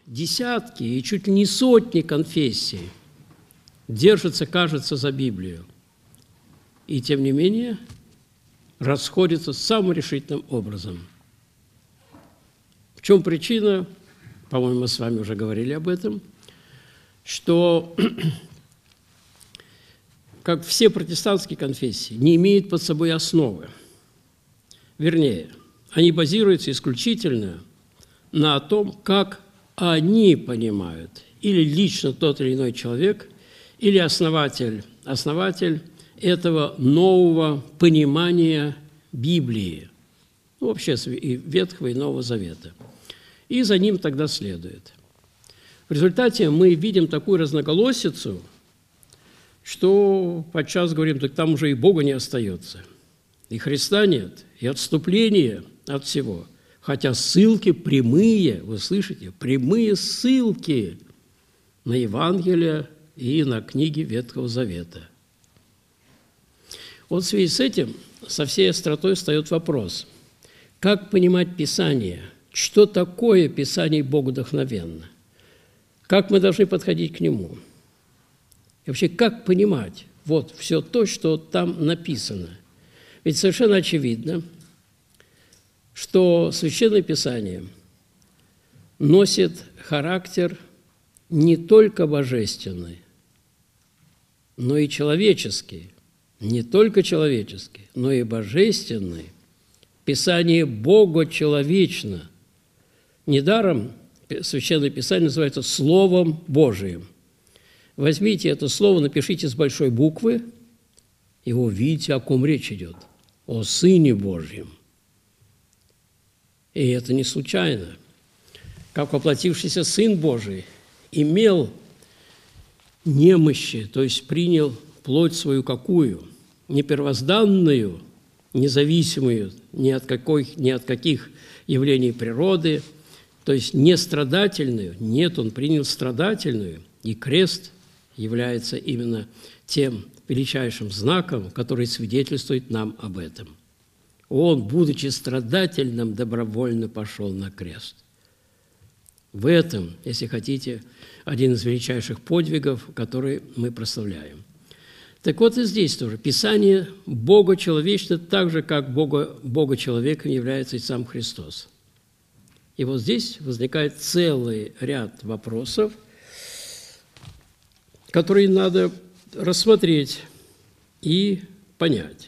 десятки и чуть ли не сотни конфессий держатся, кажется, за Библию. И, тем не менее, расходятся самым решительным образом. В чем причина? По-моему, мы с вами уже говорили об этом, что, как все протестантские конфессии, не имеют под собой основы. Вернее, они базируются исключительно на том, как они понимают, или лично тот или иной человек, или основатель этого нового понимания Библии, ну, вообще и Ветхого, и Нового Завета. И за ним тогда следует. В результате мы видим такую разноголосицу, что подчас говорим, так там уже и Бога не остается, и Христа нет, и отступления от всего. Хотя ссылки прямые, вы слышите, прямые ссылки на Евангелие и на книги Ветхого Завета. Вот в связи с этим со всей остротой встает вопрос, как понимать Писание, что такое Писание богодухновенно, как мы должны подходить к нему, и вообще как понимать вот все то, что там написано. Ведь совершенно очевидно, что Священное Писание носит характер не только божественный, но и человеческий. Не только человеческий, но и божественный. Писание богочеловечно. Недаром Священное Писание называется Словом Божиим. Возьмите это слово, напишите с большой буквы, и вы увидите, о ком речь идет. О Сыне Божьем. И это не случайно. Как воплотившийся Сын Божий имел немощи, то есть принял плоть свою какую? Не первозданную, независимую ни от каких явлений природы, то есть не страдательную. Нет, он принял страдательную, и крест является именно тем величайшим знаком, который свидетельствует нам об этом. Он, будучи страдательным, добровольно пошел на крест. В этом, если хотите, один из величайших подвигов, который мы прославляем. Так вот и здесь тоже. Писание богочеловечно так же, как богочеловеком является и сам Христос. И вот здесь возникает целый ряд вопросов, которые надо рассмотреть и понять.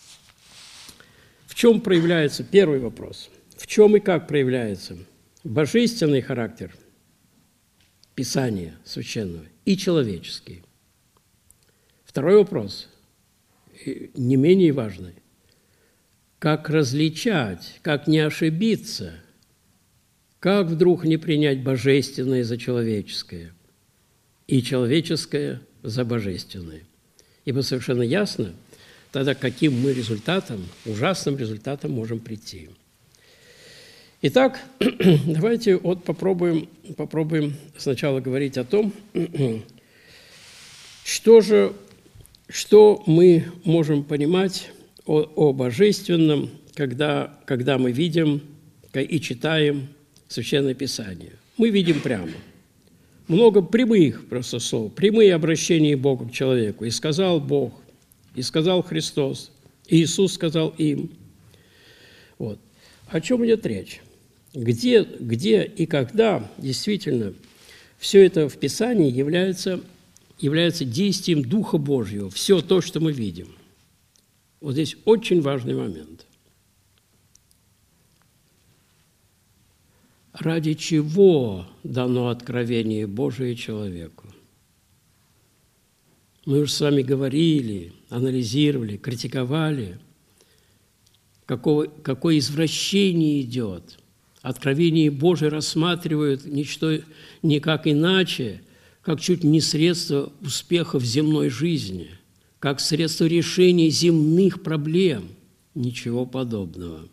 В чем проявляется, первый вопрос, в чем и как проявляется божественный характер Писания Священного и человеческий? Второй вопрос, не менее важный, как различать, как не ошибиться, как вдруг не принять божественное за человеческое и человеческое за божественное. Ибо совершенно ясно, тогда каким мы результатом, ужасным результатом можем прийти. Итак, давайте вот попробуем сначала говорить о том, что мы можем понимать о божественном, когда мы видим и читаем Священное Писание. Мы видим прямо. Много прямых просто слов, прямые обращения Бога к человеку. «И сказал Бог», «И сказал Христос», и «Иисус сказал им». Вот. О чем идет речь? Где и когда действительно все это в Писании является действием Духа Божьего, все то, что мы видим. Вот здесь очень важный момент. Ради чего дано откровение Божие человеку? Мы уже с вами говорили, анализировали, критиковали, какое извращение идет. Откровение Божие рассматривают никак иначе, как чуть не средство успеха в земной жизни, как средство решения земных проблем. Ничего подобного.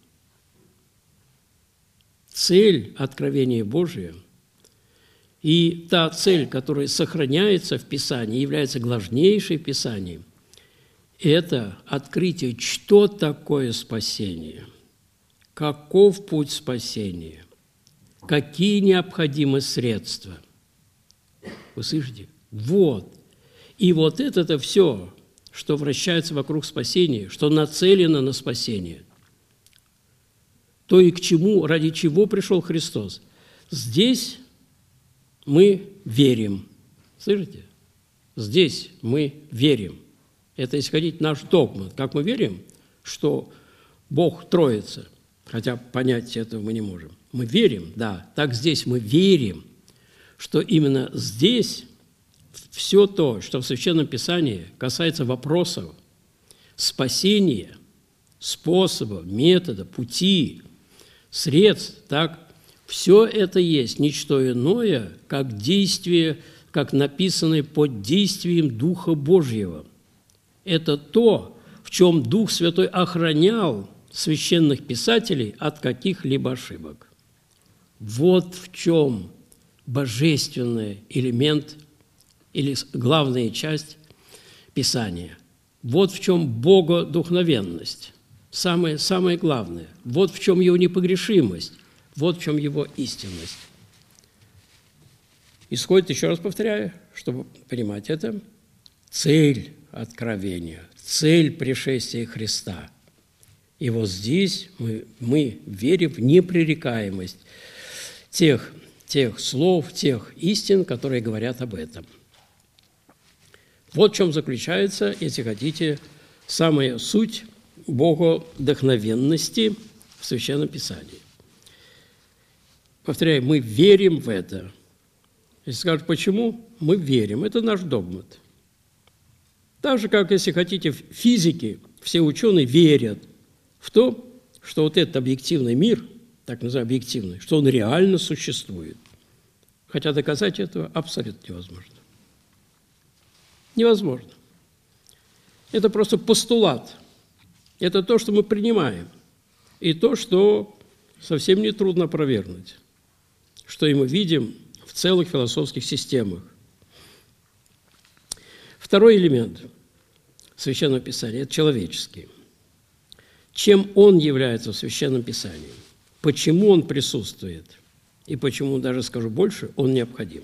Цель откровения Божия и та цель, которая сохраняется в Писании, является главнейшей в Писании, это открытие, что такое спасение, каков путь спасения, какие необходимы средства. Вы слышите? Вот. И вот это все, что вращается вокруг спасения, что нацелено на спасение, то и к чему, ради чего пришел Христос. Здесь мы верим. Слышите? Здесь мы верим. Это исходить наш догмат. Как мы верим, что Бог Троица, хотя понять этого мы не можем. Мы верим, да, так здесь мы верим, что именно здесь все то, что в Священном Писании касается вопросов спасения, способа, метода, пути, средств, так, все это есть не что иное, как действие, как написанное под действием Духа Божьего. Это то, в чем Дух Святой охранял священных писателей от каких-либо ошибок. Вот в чем божественный элемент или главная часть Писания. Вот в чем богодухновенность, самое главное. Вот в чем его непогрешимость, вот в чем его истинность. Исходит, еще раз повторяю, чтобы понимать это, цель откровения, цель пришествия Христа. И вот здесь мы верим в непререкаемость тех слов, тех истин, которые говорят об этом. Вот в чем заключается, если хотите, самая суть богодухновенности в Священном Писании. Повторяю, мы верим в это. Если скажут, почему, мы верим. Это наш догмат. Так же, как, если хотите, в физике все ученые верят в то, что вот этот объективный мир, так называемый объективный, что он реально существует. Хотя доказать этого абсолютно невозможно. Невозможно. Это просто постулат. Это то, что мы принимаем. И то, что совсем не трудно опровергнуть. Что и мы видим в целых философских системах. Второй элемент Священного Писания – это человеческий. Чем он является в Священном Писании? Почему он присутствует? И почему, даже скажу больше, он необходим?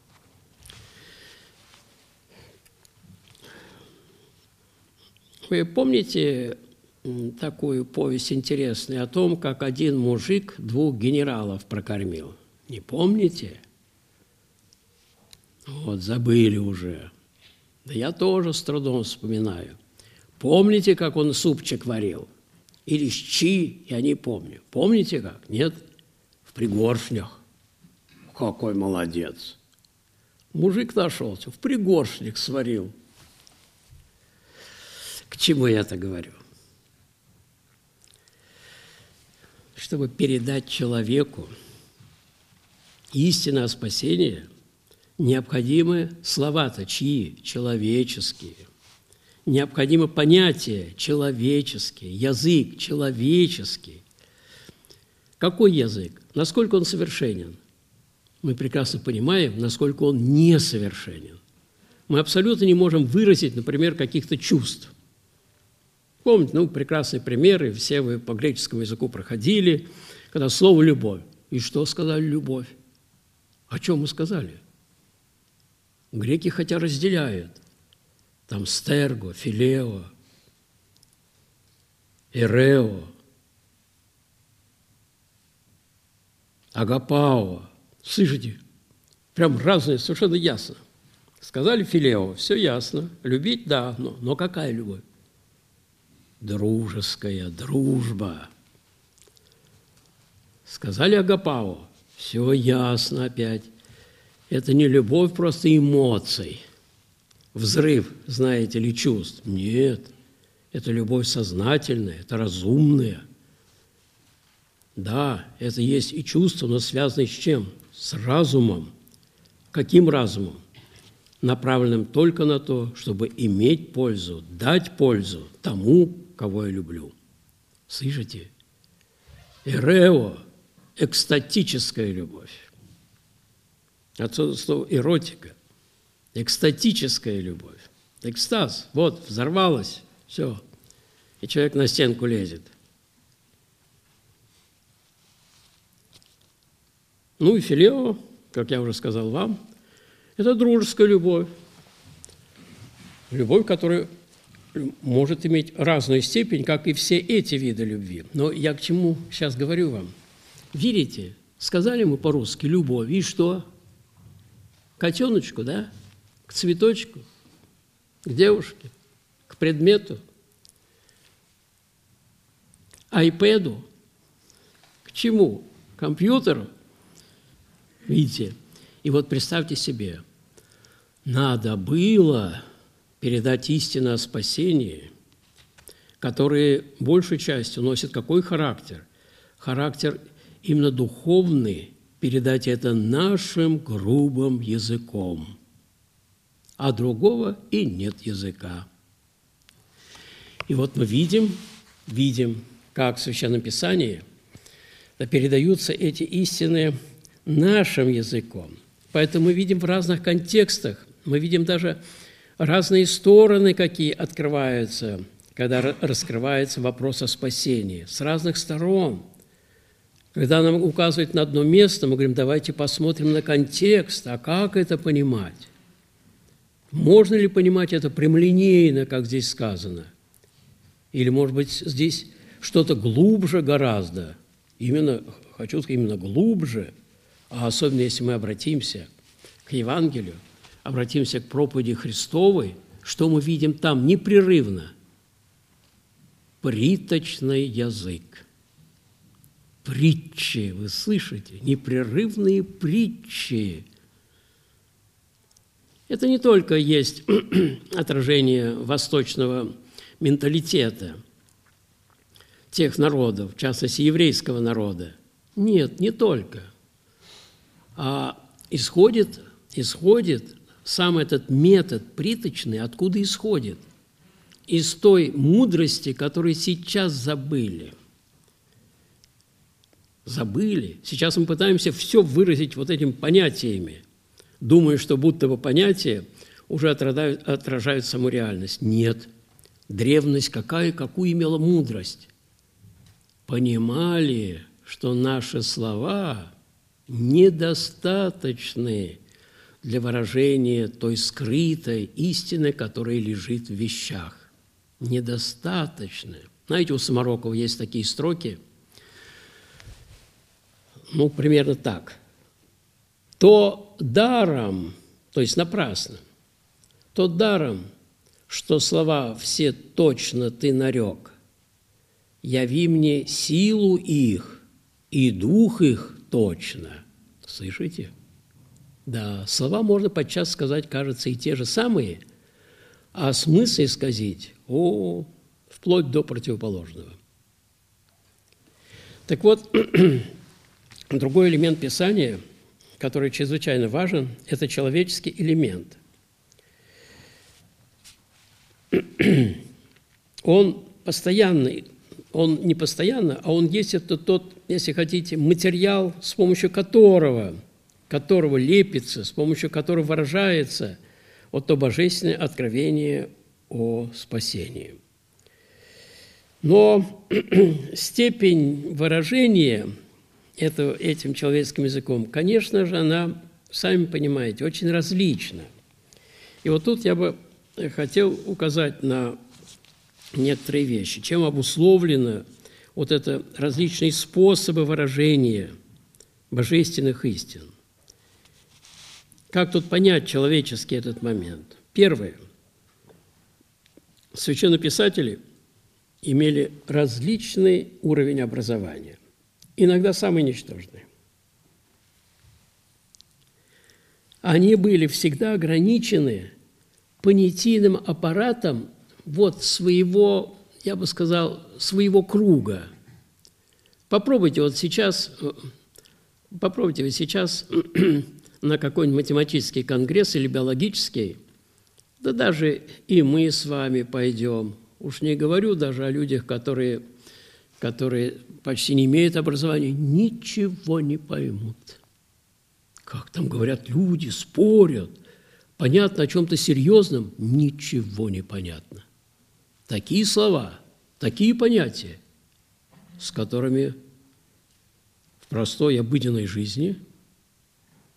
Вы помните такую повесть интересную о том, как один мужик двух генералов прокормил? Не помните? Вот, забыли уже. Да я тоже с трудом вспоминаю. Помните, как он супчик варил? Или щи, я не помню. Помните как? Нет? В пригоршнях. Какой молодец. Мужик нашелся, в пригоршнях сварил. К чему я это говорю? Чтобы передать человеку истину о спасении, необходимы слова-то чьи? Человеческие. Необходимы понятия человеческие, язык человеческий. Какой язык? Насколько он совершенен? Мы прекрасно понимаем, насколько он несовершенен. Мы абсолютно не можем выразить, например, каких-то чувств. Помните, прекрасные примеры, все вы по греческому языку проходили, когда слово «любовь». И что сказали «любовь»? О чем мы сказали? Греки хотя разделяют. Там стерго, филео, эрео, агапао. Слышите? Прям разные, совершенно ясно. Сказали филео, все ясно. Любить, да, но какая любовь? Дружеская, дружба. Сказали агапао, все ясно опять. Это не любовь, просто эмоций. Взрыв, знаете ли, чувств. Нет, это любовь сознательная, это разумная. Да, это есть и чувство, но связанное с чем? С разумом. Каким разумом? Направленным только на то, чтобы иметь пользу, дать пользу тому, кого я люблю. Слышите? Эрео – экстатическая любовь. Отсюда слово эротика. Экстатическая любовь. Экстаз. Вот, взорвалась. Все. И человек на стенку лезет. Ну и филео, как я уже сказал вам, это дружеская любовь. Любовь, которая может иметь разную степень, как и все эти виды любви. Но я к чему сейчас говорю вам? Видите, сказали мы по-русски «любовь», и что? К котеночку, да? К цветочку, к девушке, к предмету, айпэду. К чему? К компьютеру. Видите? И вот представьте себе, надо было передать истину о спасении, которые большей частью носят какой характер? Характер именно духовный, передать это нашим грубым языком. А другого и нет языка. И вот мы видим, как в Священном Писании передаются эти истины нашим языком. Поэтому мы видим в разных контекстах, мы видим даже разные стороны, какие открываются, когда раскрывается вопрос о спасении, с разных сторон. Когда нам указывают на одно место, мы говорим, давайте посмотрим на контекст, а как это понимать? Можно ли понимать это прямолинейно, как здесь сказано? Или, может быть, здесь что-то глубже гораздо? Хочу сказать, именно глубже, а особенно если мы обратимся к Евангелию, обратимся к проповеди Христовой, что мы видим там непрерывно? Приточный язык. Притчи, вы слышите? Непрерывные притчи. Это не только есть отражение восточного менталитета тех народов, в частности, еврейского народа. Нет, не только. А исходит сам этот метод приточный, откуда исходит? Из той мудрости, которую сейчас забыли. Сейчас мы пытаемся все выразить вот этими понятиями, думая, что будто бы понятия уже отражают саму реальность. Нет. Древность какую имела мудрость? Понимали, что наши слова недостаточны для выражения той скрытой истины, которая лежит в вещах. Недостаточны. Знаете, у Самарокова есть такие строки, примерно так. То даром, то есть напрасно, то даром, что слова все точно ты нарек, яви мне силу их и дух их точно. Слышите? Да, слова можно подчас сказать, кажется, и те же самые, а смысл исказить, вплоть до противоположного. Так вот, другой элемент Писания, который чрезвычайно важен, это человеческий элемент. Он постоянный, он не постоянно, а он есть это тот, если хотите, материал, с помощью которого лепится, с помощью которого выражается вот то божественное откровение о спасении. Но степень выражения этим человеческим языком, конечно же, она, сами понимаете, очень различна. И вот тут я бы хотел указать на некоторые вещи, чем обусловлено вот это различные способы выражения божественных истин. Как тут понять человеческий этот момент? Первое. Священнописатели имели различный уровень образования, иногда самый ничтожный. Они были всегда ограничены понятийным аппаратом своего, я бы сказал, своего круга. Попробуйте вот сейчас на какой-нибудь математический конгресс или биологический, да даже и мы с вами пойдем. Уж не говорю даже о людях, которые почти не имеют образования, ничего не поймут. Как там говорят люди, спорят. Понятно о чем-то серьезном, ничего не понятно. Такие слова, такие понятия, с которыми в простой обыденной жизни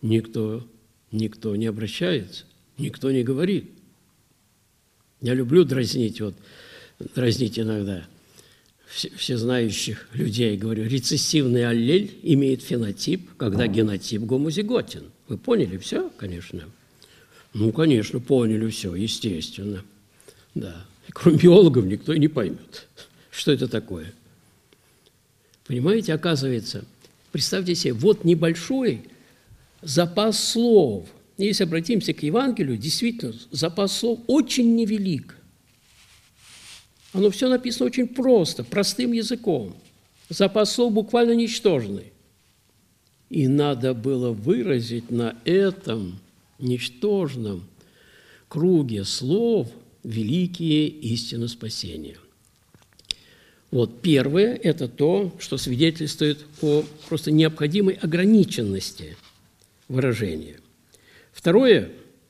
никто не обращается, никто не говорит. Я люблю дразнить иногда всезнающих людей. Говорю, рецессивный аллель имеет фенотип, когда генотип гомозиготен. Вы поняли все, конечно? Ну, конечно, поняли все, естественно. Да. Кроме биологов никто и не поймет, что это такое. Понимаете, оказывается, представьте себе, вот небольшой запас слов. Если обратимся к Евангелию, действительно, запас слов очень невелик. Оно все написано очень просто, простым языком. Запас слов буквально ничтожный. И надо было выразить на этом ничтожном круге слов великие истины спасения. Вот первое – это то, что свидетельствует о просто необходимой ограниченности выражения. Второе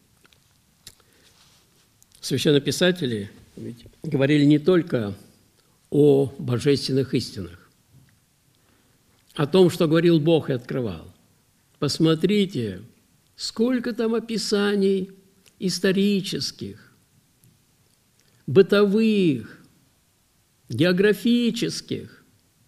– священнописатели ведь говорили не только о божественных истинах, о том, что говорил Бог и открывал. Посмотрите, сколько там описаний исторических, бытовых, географических.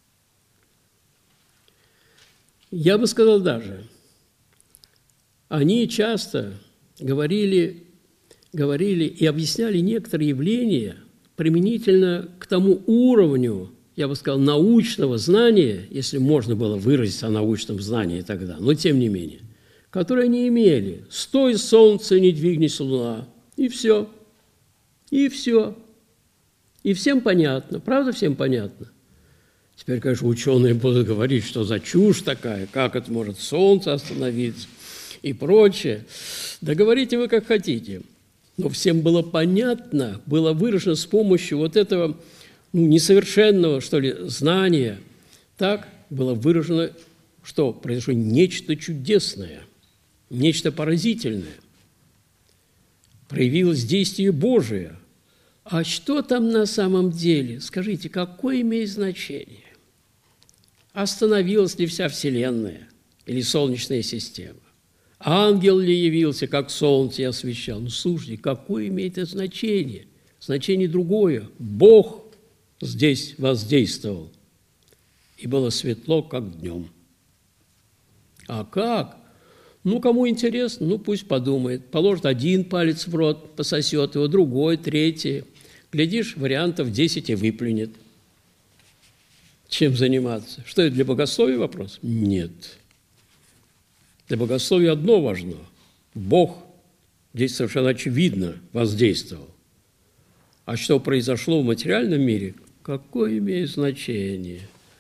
Я бы сказал даже, они часто говорили и объясняли некоторые явления применительно к тому уровню, я бы сказал, научного знания, если можно было выразиться о научном знании тогда, но тем не менее, которые они имели. «Стой, солнце, не двигнись, луна», и все. И все. И всем понятно, правда, всем понятно? Теперь, конечно, ученые будут говорить, что за чушь такая, как это может солнце остановиться и прочее. Да говорите вы как хотите. Но всем было понятно, было выражено с помощью вот этого несовершенного, что ли, знания. Так было выражено, что произошло нечто чудесное, нечто поразительное. Проявилось действие Божие. А что там на самом деле? Скажите, какое имеет значение? Остановилась ли вся Вселенная или Солнечная система? Ангел ли явился, как солнце, и освещал? Ну, слушайте, какое имеет это значение? Значение другое. Бог здесь воздействовал, и было светло, как днем. А как? Ну, кому интересно, пусть подумает. Положит один палец в рот, пососет его, другой, третий. Глядишь, вариантов 10 и выплюнет. Чем заниматься? Что это, для богословия вопрос? Нет. Для богословия одно важно. Бог здесь совершенно очевидно воздействовал. А что произошло в материальном мире, какое имеет значение?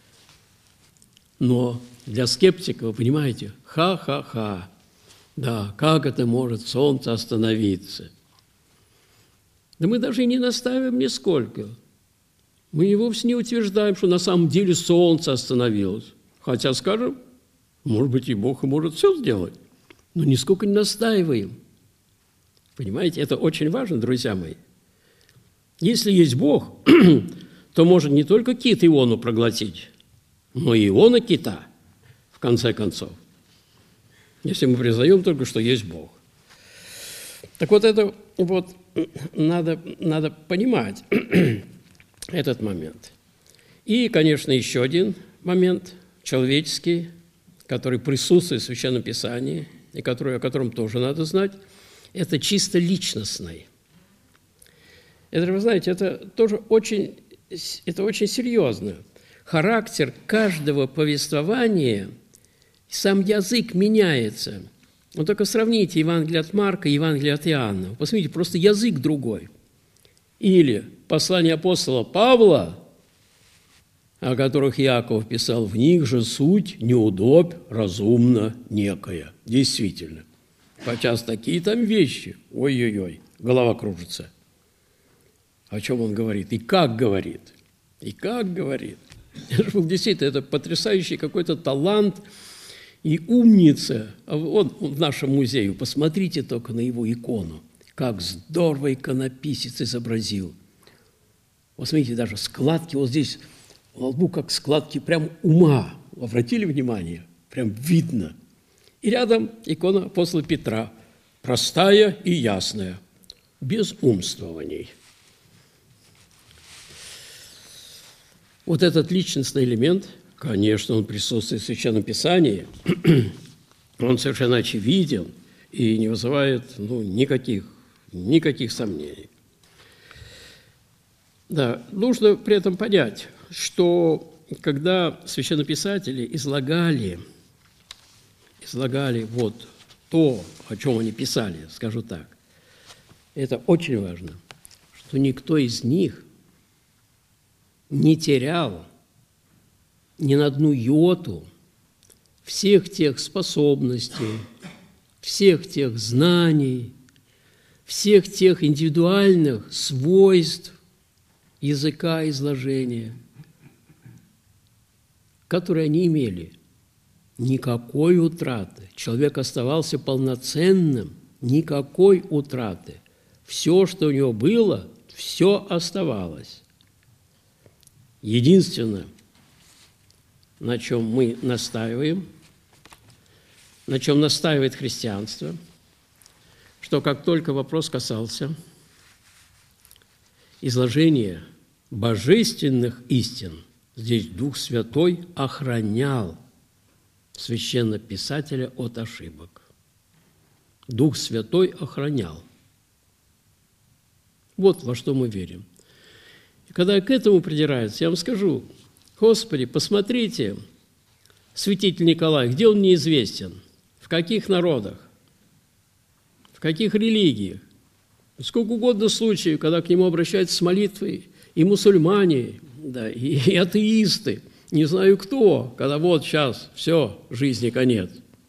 Но для скептика, вы понимаете, ха-ха-ха. Да, как это может солнце остановиться? Да мы даже и не настаиваем нисколько. Мы и вовсе не утверждаем, что на самом деле солнце остановилось. Хотя скажем, может быть, и Бог и может все сделать, но нисколько не настаиваем. Понимаете, это очень важно, друзья мои. Если есть Бог, то может не только кит Иону проглотить, но и Иона кита, в конце концов. Если мы признаем только, что есть Бог. Так вот, это вот надо понимать этот момент. И, конечно, еще один момент человеческий, который присутствует в Священном Писании, и о котором тоже надо знать, это чисто личностный. Это, вы знаете, это тоже очень серьезно. Характер каждого повествования, сам язык меняется. Вот только сравните Евангелие от Марка и Евангелие от Иоанна. Посмотрите, просто язык другой. Или послание апостола Павла, о которых Иаков писал, в них же суть неудобь разумно некая. Действительно. Подчас такие там вещи. Ой-ой-ой, голова кружится. О чем он говорит? И как говорит? И как говорит? Действительно, это потрясающий какой-то талант и умница. Он в нашем музее. Посмотрите только на его икону. Как здорово иконописец изобразил. Вот смотрите, даже складки вот здесь во лбу, как складки прям ума. Обратили внимание? Прям видно. И рядом икона апостола Петра, простая и ясная, без умствований. Вот этот личностный элемент, конечно, он присутствует в Священном Писании, он совершенно очевиден и не вызывает никаких сомнений. Да, нужно при этом понять, что когда священнописатели излагали вот то, о чем они писали, скажу так, это очень важно, что никто из них не терял ни на одну йоту всех тех способностей, всех тех знаний, всех тех индивидуальных свойств языка изложения, которые они имели. Никакой утраты. Человек оставался полноценным, никакой утраты. Все, что у него было, все оставалось. Единственное, на чем мы настаиваем, на чем настаивает христианство, что как только вопрос касался изложения божественных истин, здесь Дух Святой охранял священнописателя от ошибок. Дух Святой охранял. Вот во что мы верим. И когда к этому придираются, я вам скажу: Господи, посмотрите, святитель Николай, где он неизвестен, в каких народах, в каких религиях. Сколько угодно случаев, когда к нему обращаются с молитвой и мусульмане, да, и атеисты, не знаю кто, когда вот сейчас все, жизни конец.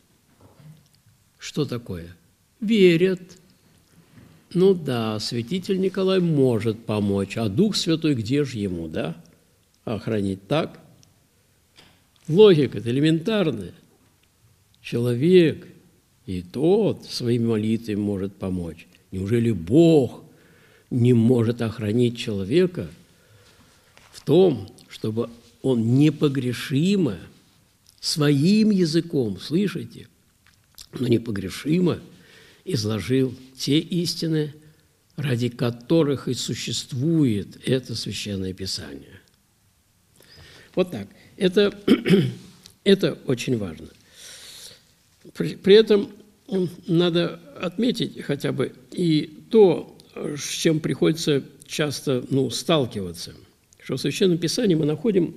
Что такое? Верят. Ну да, святитель Николай может помочь, а Дух Святой где же ему, да? Охранить так? Логика-то элементарная. Человек и тот своими молитвами может помочь. Неужели Бог не может охранить человека в том, чтобы он непогрешимо своим языком, слышите, но непогрешимо изложил те истины, ради которых и существует это Священное Писание. Вот так. Это очень важно. При этом надо отметить хотя бы и то, с чем приходится часто сталкиваться, что в Священном Писании мы находим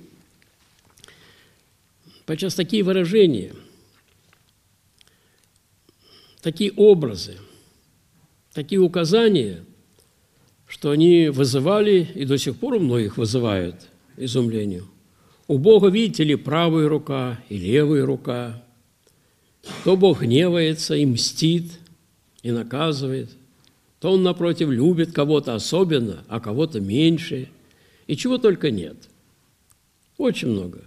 подчас такие выражения, такие образы, такие указания, что они вызывали, и до сих пор у многих вызывают изумление. У Бога, видите ли, правая рука и левая рука. То Бог гневается и мстит, и наказывает, то Он, напротив, любит кого-то особенно, а кого-то меньше, и чего только нет. Очень много.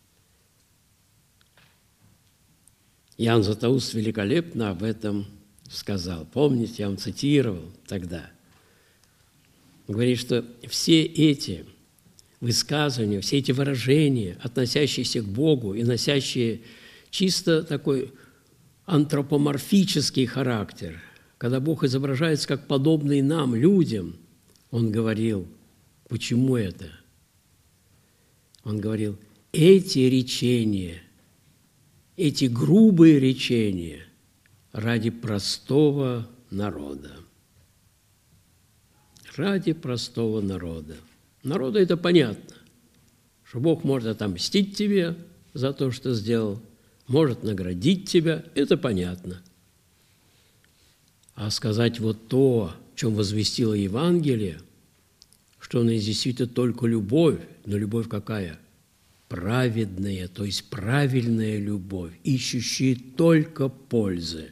Иоанн Златоуст великолепно об этом сказал. Помните, я вам цитировал тогда. Говорит, что все эти высказывания, все эти выражения, относящиеся к Богу и носящие чисто такой антропоморфический характер, когда Бог изображается как подобный нам, людям, Он говорил, почему это? Он говорил, эти речения, эти грубые речения ради простого народа. Ради простого народа. Народу это понятно, что Бог может отомстить тебе за то, что сделал, может наградить тебя, это понятно. А сказать вот то, в чем возвестило Евангелие, что она действительно только любовь, но любовь какая? Праведная, то есть правильная любовь, ищущая только пользы.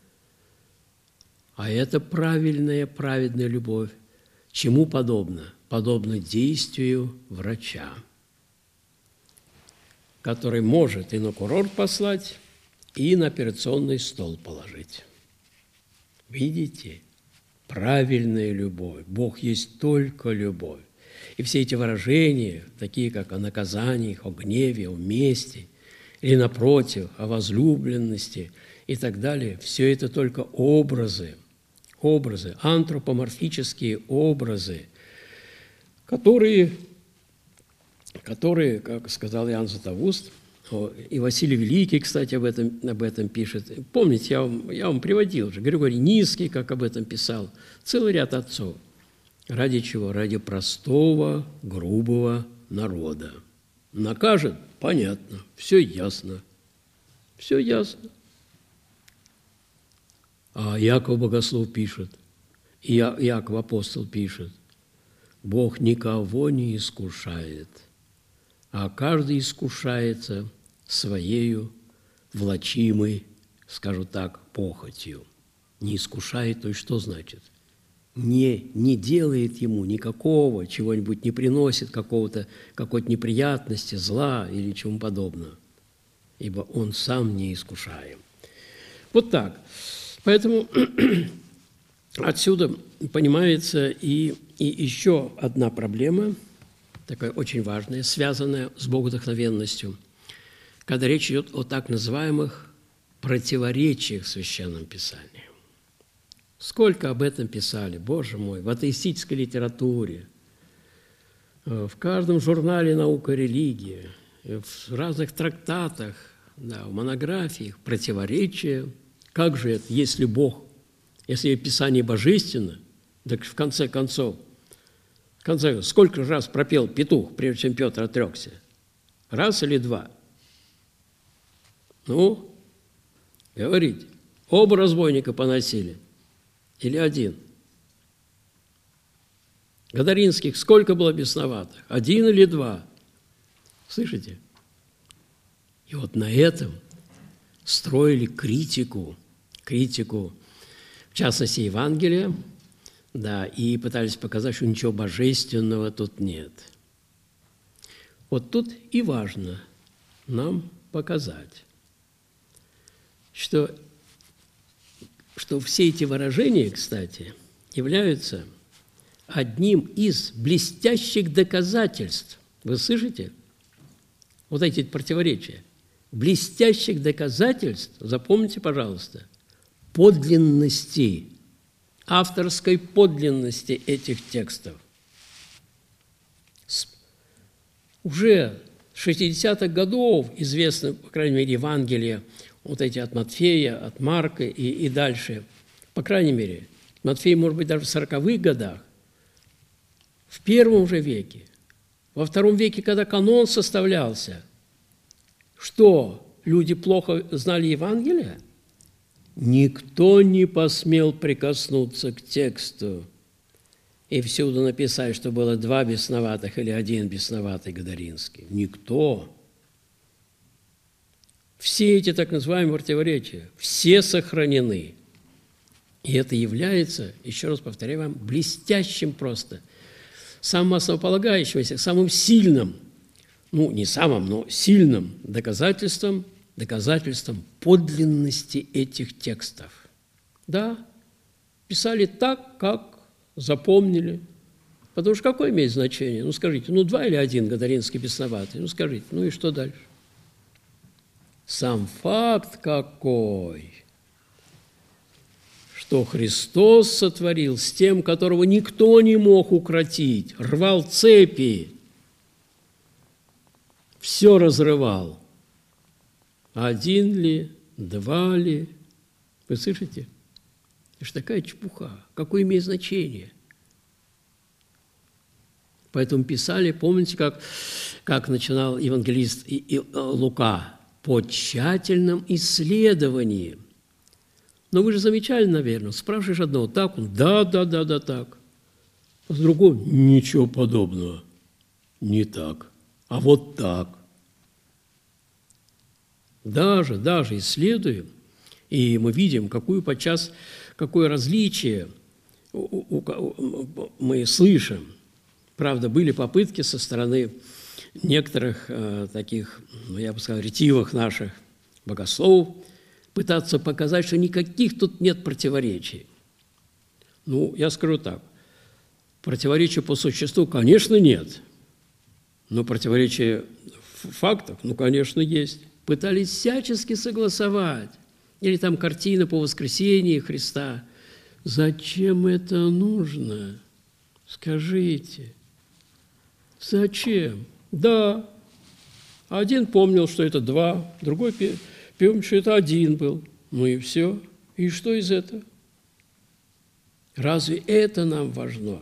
А это правильная любовь. Чему подобно? Подобно действию врача, который может и на курорт послать, и на операционный стол положить. Видите? Правильная любовь. Бог есть только любовь. И все эти выражения, такие как о наказаниях, о гневе, о мести, или, напротив, о возлюбленности и так далее. Все это только образы, антропоморфические образы, которые, как сказал Иоанн Златоуст, и Василий Великий, кстати, об этом пишет. Помните, я вам приводил уже, Григорий Низкий, как об этом писал, целый ряд отцов. Ради чего? Ради простого, грубого народа. Накажет? Понятно, все ясно. Все ясно. А Иаков Богослов пишет, и Иаков Апостол пишет, Бог никого не искушает, а каждый искушается своею влачимой, скажу так, похотью. Не искушает, то есть что значит? Не делает ему никакого, чего-нибудь не приносит, какой-то неприятности, зла или чему подобного, ибо он сам не искушаем. Вот так. Поэтому отсюда понимается и еще одна проблема, такая очень важная, связанная с богодухновенностью, когда речь идет о так называемых противоречиях в Священном Писании. Сколько об этом писали, Боже мой, в атеистической литературе, в каждом журнале «Наука и религия», в разных трактатах, в монографиях, противоречия. Как же это, если Бог, если Писание божественно, так в конце концов, сколько раз пропел петух, прежде чем Петр отрекся? Раз или два? Ну, говорите, оба разбойника поносили или один? Гадаринских сколько было бесноватых? Один или два? Слышите? И вот на этом строили критику, в частности, Евангелия, да, и пытались показать, что ничего божественного тут нет. Вот тут и важно нам показать, что все эти выражения, кстати, являются одним из блестящих доказательств. Вы слышите? Вот эти противоречия. Блестящих доказательств, запомните, пожалуйста, подлинности, авторской подлинности этих текстов. Уже с 60-х годов известны, по крайней мере, Евангелия, вот эти от Матфея, от Марка и дальше. По крайней мере, Матфей, может быть, даже в 40-х годах, в первом же веке, во втором веке, когда канон составлялся, что люди плохо знали Евангелие? Никто не посмел прикоснуться к тексту и всюду написать, что было два бесноватых или один бесноватый Гадаринский. Никто. Все эти так называемые противоречия, все сохранены. И это является, еще раз повторяю вам, блестящим просто, самым основополагающимся, самым сильным, ну, не самым, но сильным доказательством подлинности этих текстов. Да, писали так, как запомнили. Потому что какое имеет значение? Ну, скажите, два или один Гадаринский бесноватый? Ну, скажите, и что дальше? Сам факт какой, что Христос сотворил с тем, которого никто не мог укротить, рвал цепи, все разрывал. Один ли, два ли? Вы слышите? Это же такая чепуха. Какое имеет значение? Поэтому писали, помните, как начинал евангелист Лука? По тщательном исследовании. Но вы же замечали, наверное, спрашиваешь одного, так он, да, так. А с другого, ничего подобного. Не так, а вот так. Даже исследуем, и мы видим, какое различие мы слышим. Правда, были попытки со стороны некоторых таких, я бы сказал, ретивых наших богословов пытаться показать, что никаких тут нет противоречий. Я скажу так, противоречия по существу, конечно, нет, но противоречия в фактах, конечно, есть. пытались всячески согласовать. Или там картина по воскресении Христа. Зачем это нужно? Скажите. Зачем? Да. Один помнил, что это 2, другой помнил, что это 1 был. Ну и все. И что из этого? Разве это нам важно?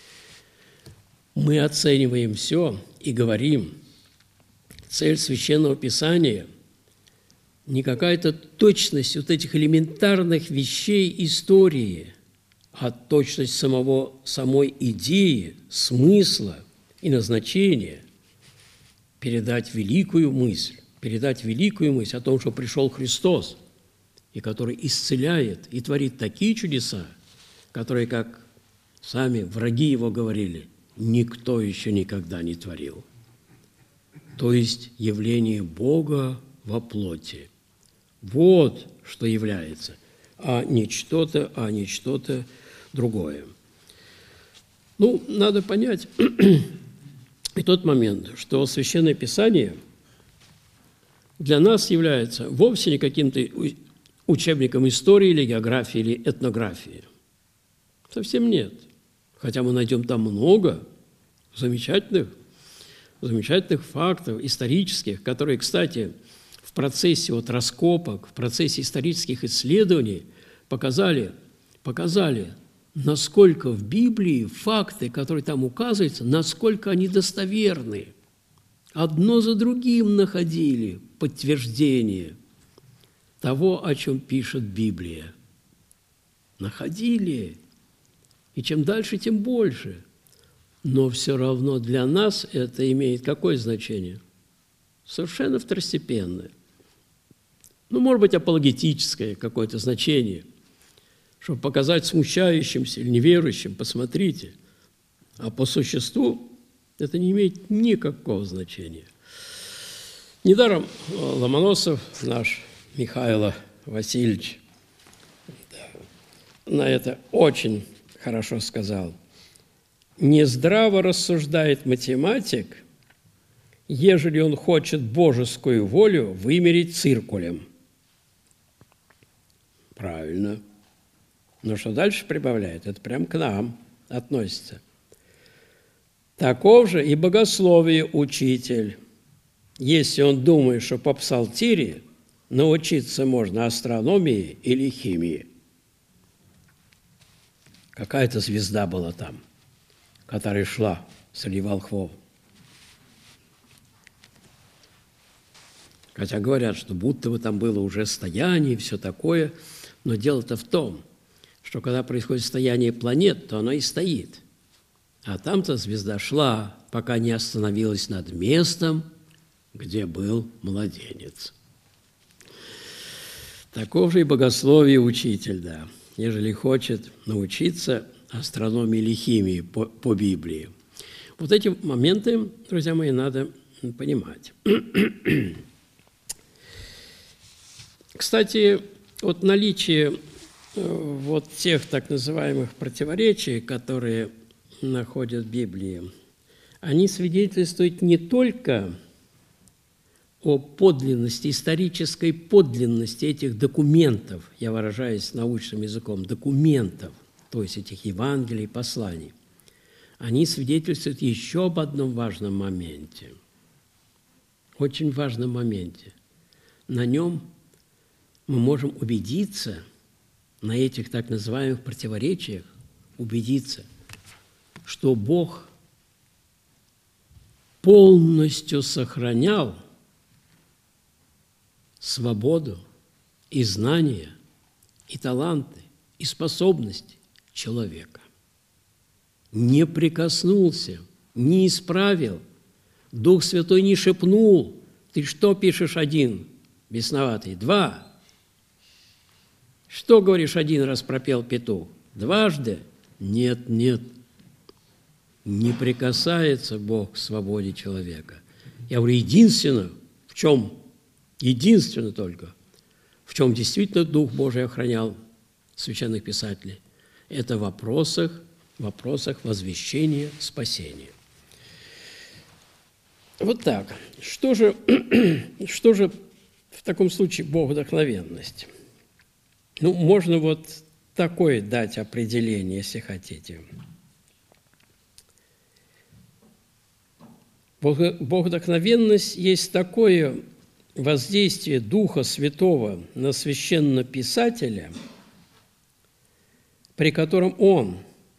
Мы оцениваем все и говорим, цель Священного Писания не какая-то точность вот этих элементарных вещей истории, а точность самой идеи, смысла и назначения передать великую мысль о том, что пришел Христос, и который исцеляет и творит такие чудеса, которые, как сами враги его говорили, никто еще никогда не творил. То есть явление Бога во плоти. Вот что является, а не что-то другое. Ну, надо понять и тот момент, что Священное Писание для нас является вовсе не каким-то учебником истории или географии или этнографии. Совсем нет. Хотя мы найдем там много замечательных фактов исторических, которые, кстати, в процессе раскопок, в процессе исторических исследований показали, насколько в Библии факты, которые там указываются, насколько они достоверны. Одно за другим находили подтверждение того, о чем пишет Библия. Находили. И чем дальше, тем больше. Но все равно для нас это имеет какое значение? Совершенно второстепенное. Ну, может быть, апологетическое какое-то значение, чтобы показать смущающимся или неверующим, посмотрите. А по существу это не имеет никакого значения. Недаром Ломоносов, наш Михаил Васильевич, на это очень хорошо сказал. «Нездраво рассуждает математик, ежели он хочет божескую волю вымерить циркулем». Правильно. Но что дальше прибавляет? Это прям к нам относится. «Таков же и богословие учитель, если он думает, что по псалтире научиться можно астрономии или химии». Какая-то звезда была там, которая шла среди волхвов. Хотя говорят, что будто бы там было уже стояние и все такое, но дело-то в том, что когда происходит стояние планет, то оно и стоит. А там-то звезда шла, пока не остановилась над местом, где был младенец. Таков же и богословие учитель, да. Ежели хочет научиться астрономии или химии по Библии. Вот эти моменты, друзья мои, надо понимать. Кстати, вот наличие вот тех так называемых противоречий, которые находят в Библии, они свидетельствуют не только о подлинности, исторической подлинности этих документов, я выражаюсь научным языком, документов, то есть этих Евангелий, посланий, они свидетельствуют еще об одном важном моменте, очень важном моменте. На нем мы можем убедиться, на этих так называемых противоречиях, убедиться, что Бог полностью сохранял свободу и знания, и таланты, и способности человека. Не прикоснулся, не исправил. Дух Святой не шепнул: «Ты что пишешь 1, бесноватый? 2. Что, говоришь, 1 раз пропел петух? 2? Нет, нет. Не прикасается Бог к свободе человека. Я говорю, единственно, в чем? Единственно только, в чем действительно Дух Божий охранял священных писателей, это в вопросах возвещения спасения. Вот так. Что же в таком случае богодухновенность? Ну, можно вот такое дать определение, если хотите. Богодухновенность есть такое воздействие Духа Святого на священнописателя, при котором он,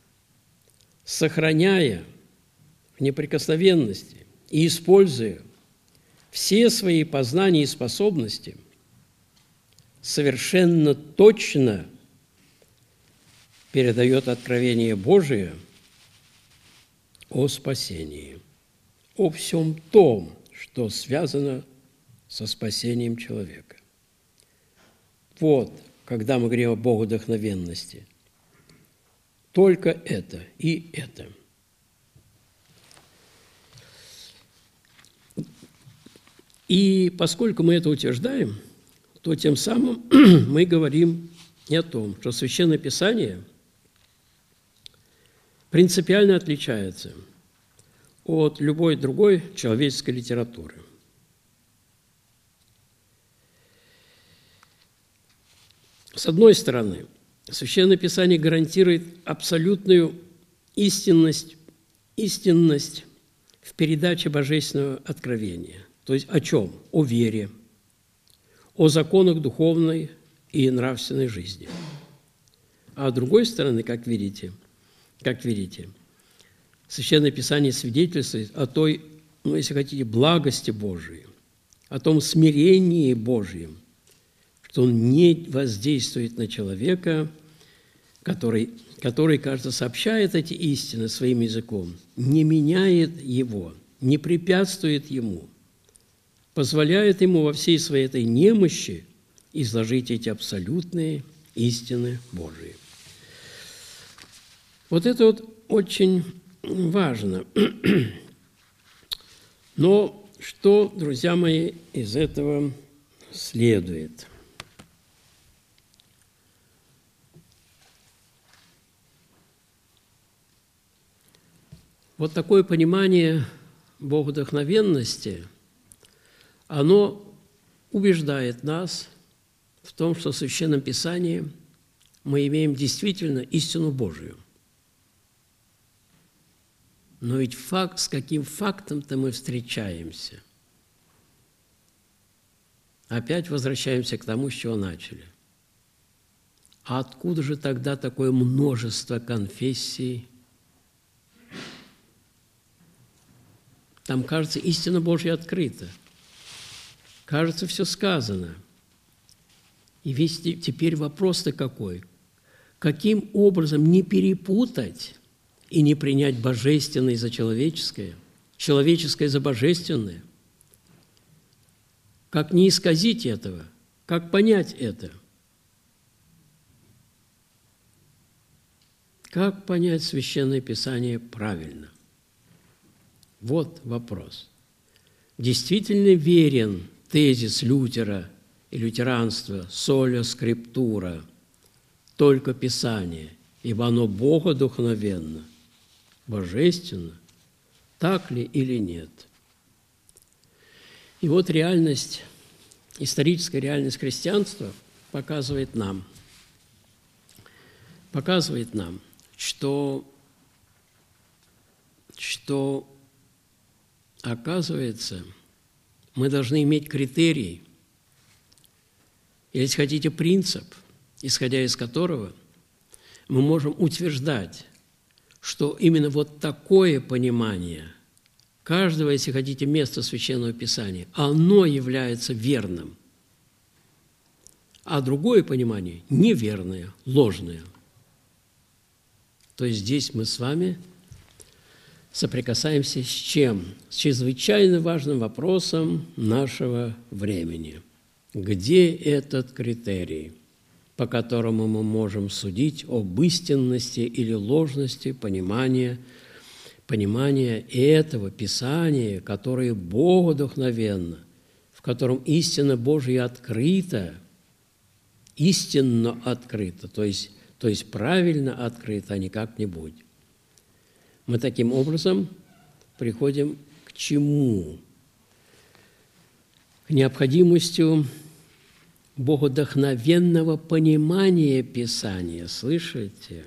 сохраняя в неприкосновенности и используя все свои познания и способности, совершенно точно передает откровение Божие о спасении, о всем том, что связано со спасением человека. Вот, когда мы говорим о богодухновенности, только это и это. И поскольку мы это утверждаем, то тем самым мы говорим и о том, что Священное Писание принципиально отличается от любой другой человеческой литературы. С одной стороны, Священное Писание гарантирует абсолютную истинность в передаче божественного откровения. То есть о чем? О вере, о законах духовной и нравственной жизни. А с другой стороны, как видите, Священное Писание свидетельствует о той, ну, если хотите, благости Божией, о том смирении Божьем, что он не воздействует на человека, который, кажется, сообщает эти истины своим языком, не меняет его, не препятствует ему, позволяет ему во всей своей этой немощи изложить эти абсолютные истины Божии. Вот это вот очень важно. Но что, друзья мои, из этого следует? Вот такое понимание богодухновенности, оно убеждает нас в том, что в Священном Писании мы имеем действительно истину Божию. Но ведь с каким фактом-то мы встречаемся? Опять возвращаемся к тому, с чего начали. А откуда же тогда такое множество конфессий? Там, кажется, истина Божья открыта. Кажется, все сказано. И весь теперь вопрос-то какой? Каким образом не перепутать и не принять божественное за человеческое, человеческое за божественное? Как не исказить этого? Как понять это? Как понять Священное Писание правильно? Вот вопрос. Действительно верен тезис Лютера и лютеранства «соля скриптура», только Писание, ибо оно богодухновенно, божественно, так ли или нет? И вот реальность, историческая реальность христианства показывает нам, что оказывается, мы должны иметь критерий, или, если хотите, принцип, исходя из которого мы можем утверждать, что именно вот такое понимание каждого, если хотите, места Священного Писания, оно является верным, а другое понимание неверное, ложное. То есть здесь мы с вами соприкасаемся с чем? С чрезвычайно важным вопросом нашего времени. Где этот критерий, по которому мы можем судить об истинности или ложности понимания этого Писания, которое богодухновенно, в котором истина Божья открыта, истинно открыта, то есть правильно открыта, а не как-нибудь. Мы таким образом приходим к чему? К необходимости богодохновенного понимания Писания. Слышите?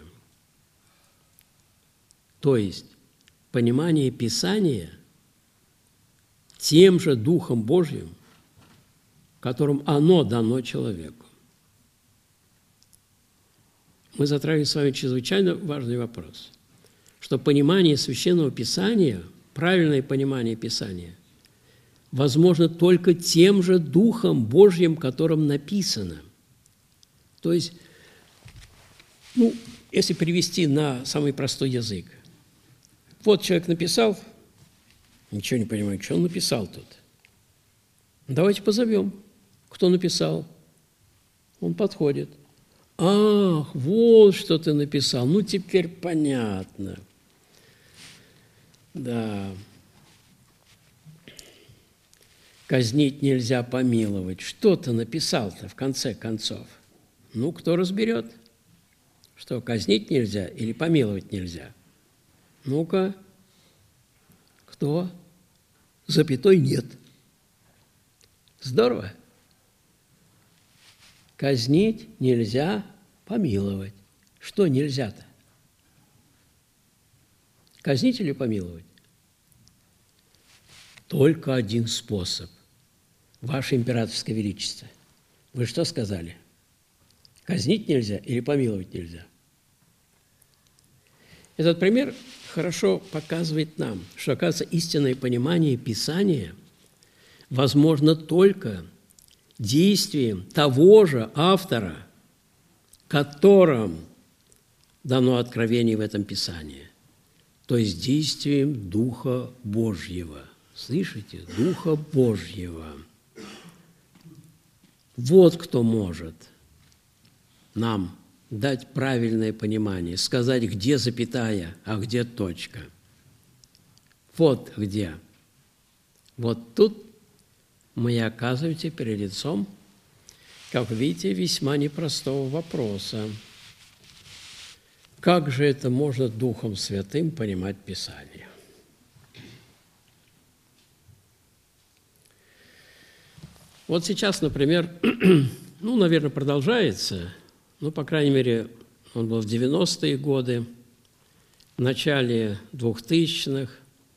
То есть понимание Писания тем же Духом Божьим, которым оно дано человеку. Мы затрагиваем с вами чрезвычайно важный вопрос, что понимание Священного Писания, правильное понимание Писания, возможно только тем же Духом Божьим, которым написано. То есть, если перевести на самый простой язык, вот человек написал, ничего не понимает, что он написал тут. Давайте позовем, кто написал. Он подходит. Ах, вот что ты написал. Ну, теперь понятно. Да. Казнить нельзя, помиловать. Что ты написал-то в конце концов? Ну, кто разберет? Что, казнить нельзя или помиловать нельзя? Ну-ка, кто? Запятой нет. Здорово. Казнить нельзя, помиловать. Что нельзя-то? Казнить или помиловать? Только один способ. Ваше императорское величество. Вы что сказали? Казнить нельзя или помиловать нельзя? Этот пример хорошо показывает нам, что, оказывается, истинное понимание Писания возможно только действием того же автора, которым дано откровение в этом Писании, то есть действием Духа Божьего. Слышите? Духа Божьего. Вот кто может нам дать правильное понимание, сказать, где запятая, а где точка. Вот где. Вот тут мы и оказываемся перед лицом, как видите, весьма непростого вопроса. Как же это можно Духом Святым понимать Писание? Вот сейчас, например, наверное, продолжается, по крайней мере, он был в 90-е годы, в начале 2000-х,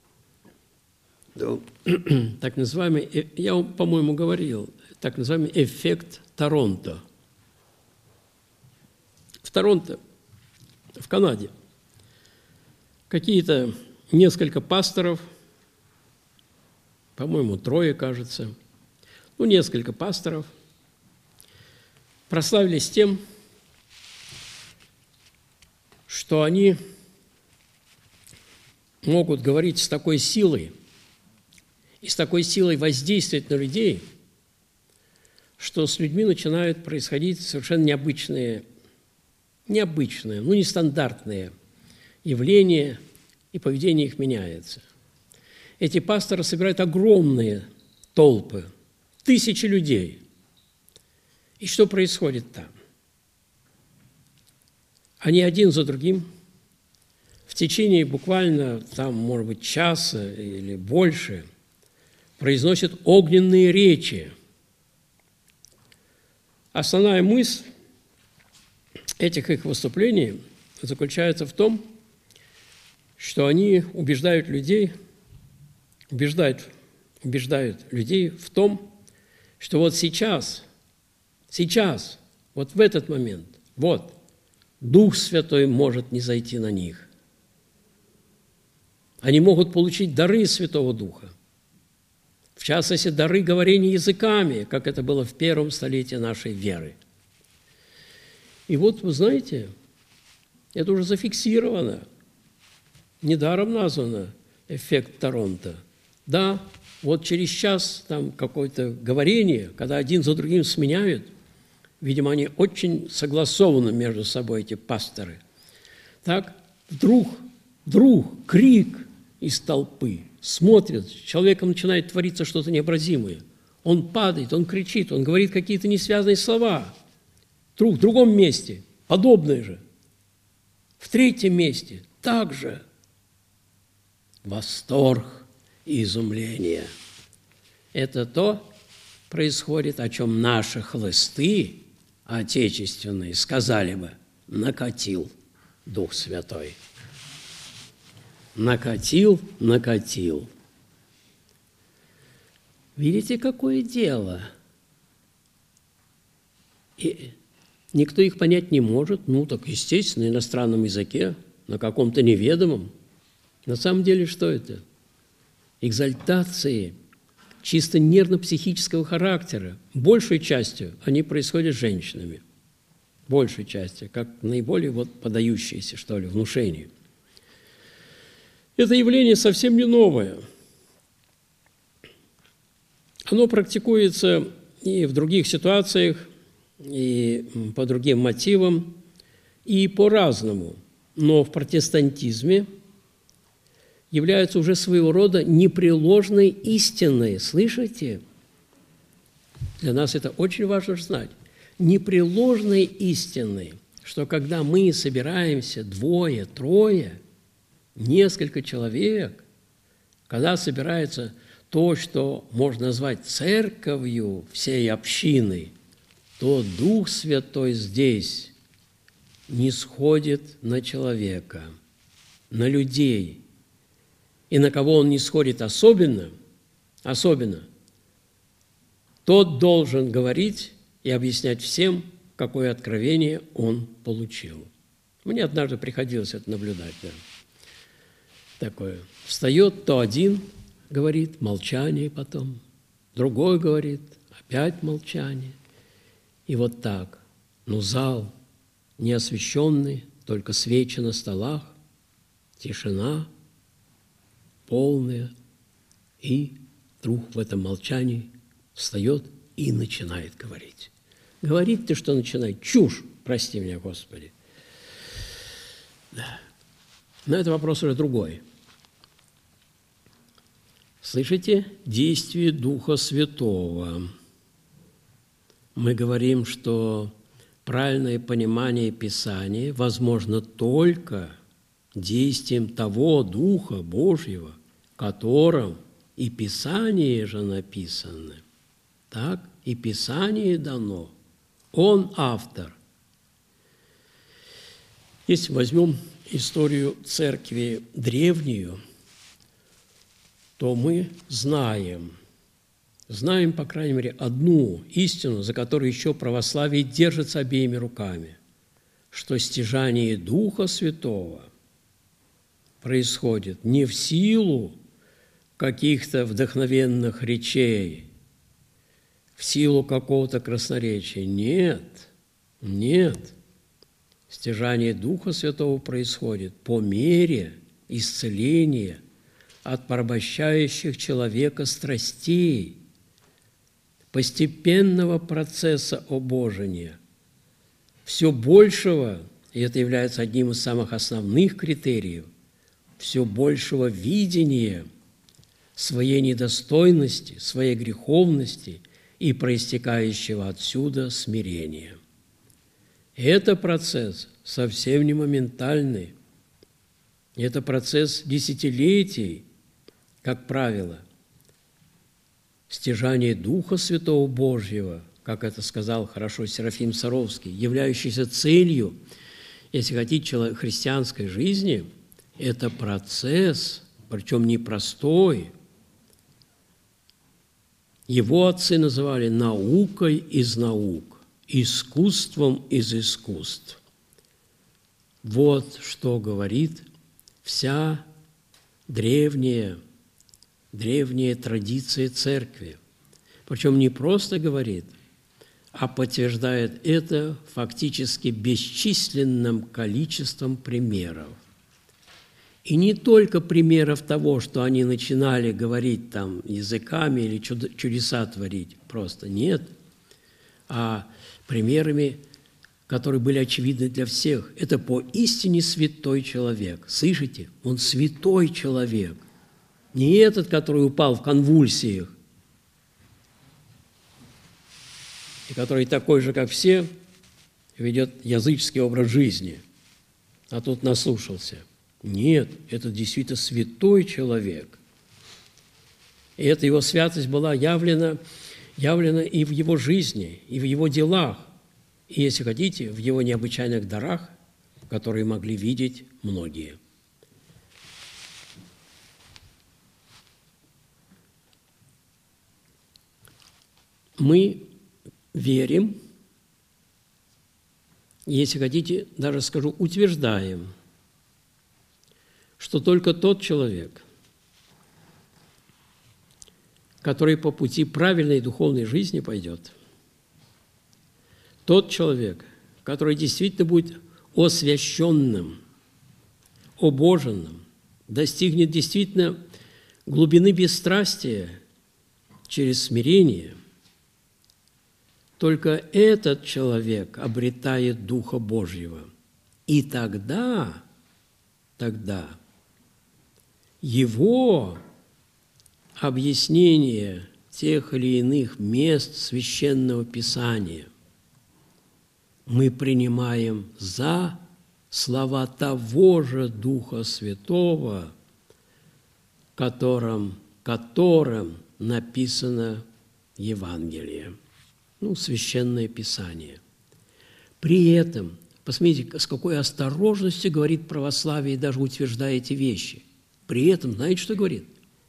так называемый, я вам, по-моему, говорил, так называемый эффект Торонто. В Торонто, в Канаде, какие-то несколько пасторов, по-моему, 3, кажется, несколько пасторов прославились тем, что они могут говорить с такой силой и с такой силой воздействовать на людей, что с людьми начинают происходить совершенно необычные, нестандартные явления, и поведение их меняется. Эти пасторы собирают огромные толпы, тысячи людей. И что происходит там? Они один за другим в течение буквально, может быть, часа или больше произносят огненные речи. Основная мысль этих их выступлений заключается в том, что они убеждают людей в том, что вот сейчас, вот в этот момент, Дух Святой может не зайти на них. Они могут получить дары Святого Духа. В частности, дары говорения языками, как это было в 1 столетии нашей веры. И вот, вы знаете, это уже зафиксировано, недаром названо эффект Торонто. Да, вот через час там какое-то говорение, когда один за другим сменяют, видимо, они очень согласованы между собой, эти пасторы. Так, вдруг крик из толпы, смотрят, с человеком начинает твориться что-то необразимое. Он падает, он кричит, он говорит какие-то несвязанные слова. В другом месте подобное же. В 3-м месте также. Восторг и изумление. Это то, происходит, о чем наши хлысты отечественные сказали бы: накатил Дух Святой. Накатил, накатил. Видите, какое дело? И никто их понять не может. Ну, так, естественно, на иностранном языке, на каком-то неведомом. На самом деле, что это? Экзальтации чисто нервно-психического характера. Большей частью они происходят с женщинами. Большей частью, как наиболее подающиеся, что ли, внушению. Это явление совсем не новое. Оно практикуется и в других ситуациях, и по другим мотивам, и по-разному. Но в протестантизме является уже своего рода непреложной истиной. Слышите? Для нас это очень важно знать. Непреложной истиной, что когда мы собираемся двое, трое, несколько человек, когда собирается то, что можно назвать церковью всей общины, то Дух Святой здесь не сходит на человека, на людей. И на кого Он не сходит особенно, тот должен говорить и объяснять всем, какое откровение он получил. Мне однажды приходилось это наблюдать. Да. Такое. Встает то один, говорит, молчание потом, другой говорит, опять молчание. И вот так. Но зал не освещенный, только свечи на столах, тишина полная, и вдруг в этом молчании встает и начинает говорить. Говорит ты, что начинает? Чушь, прости меня, Господи. Да. Но это вопрос уже другой. Слышите? Действие Духа Святого. Мы говорим, что правильное понимание Писания возможно только действием того Духа Божьего, которым и Писание же написано. Так? И Писание дано. Он автор. Если возьмем историю церкви древнюю, то мы знаем, по крайней мере, одну истину, за которую еще православие держится обеими руками, что стяжание Духа Святого происходит не в силу каких-то вдохновенных речей, в силу какого-то красноречия. Нет. Стяжание Духа Святого происходит по мере исцеления от порабощающих человека страстей, постепенного процесса обожения, все большего, и это является одним из самых основных критериев, все большего видения своей недостойности, своей греховности и проистекающего отсюда смирения. Это процесс совсем не моментальный. Это процесс десятилетий, как правило. Стяжание Духа Святого Божьего, как это сказал хорошо Серафим Саровский, являющийся целью, если хотите, христианской жизни, это процесс, причем непростой. Его отцы называли наукой из наук, искусством из искусств. Вот что говорит вся древняя традиция церкви. Причем не просто говорит, а подтверждает это фактически бесчисленным количеством примеров. И не только примеров того, что они начинали говорить там языками или чудеса творить, просто нет, а примерами, которые были очевидны для всех. Это поистине святой человек. Слышите? Он святой человек. Не этот, который упал в конвульсиях, и который такой же, как все, ведет языческий образ жизни, а тут наслушался. Нет, это действительно святой человек. И эта его святость была явлена явлено и в его жизни, и в его делах, и, если хотите, в его необычайных дарах, которые могли видеть многие. Мы верим, если хотите, даже скажу, утверждаем, что только тот человек, который по пути правильной духовной жизни пойдет, тот человек, который действительно будет освященным, обоженным, достигнет действительно глубины бесстрастия через смирение, только этот человек обретает Духа Божьего. И тогда его объяснение тех или иных мест Священного Писания мы принимаем за слова того же Духа Святого, которым написано Евангелие, Священное Писание. При этом, посмотрите, с какой осторожностью говорит православие и даже утверждая эти вещи. При этом, знаете, что говорит?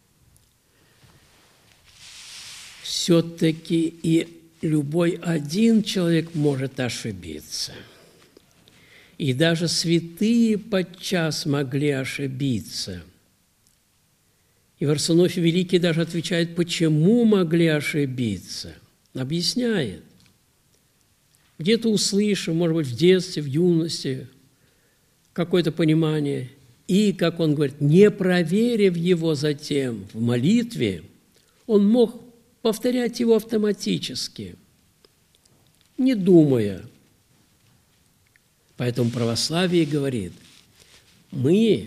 Все-таки и любой один человек может ошибиться. И даже святые подчас могли ошибиться. И Варсонофий Великий даже отвечает, почему могли ошибиться. Объясняет. Где-то услышав, может быть, в детстве, в юности, какое-то понимание. И, как он говорит, не проверив его затем в молитве, он мог повторять его автоматически, не думая. Поэтому православие говорит, мы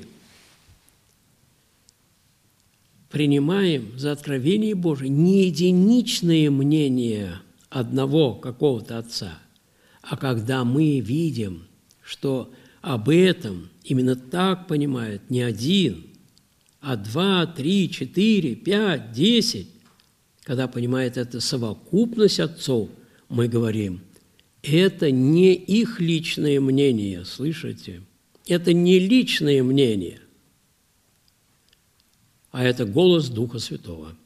принимаем за откровение Божие не единичные мнения одного какого-то отца, а когда мы видим, что об этом именно так понимает не один, а 2, 3, 4, 5, 10, когда понимает это совокупность отцов, мы говорим, это не их личное мнение, слышите? Это не личное мнение, а это голос Духа Святого.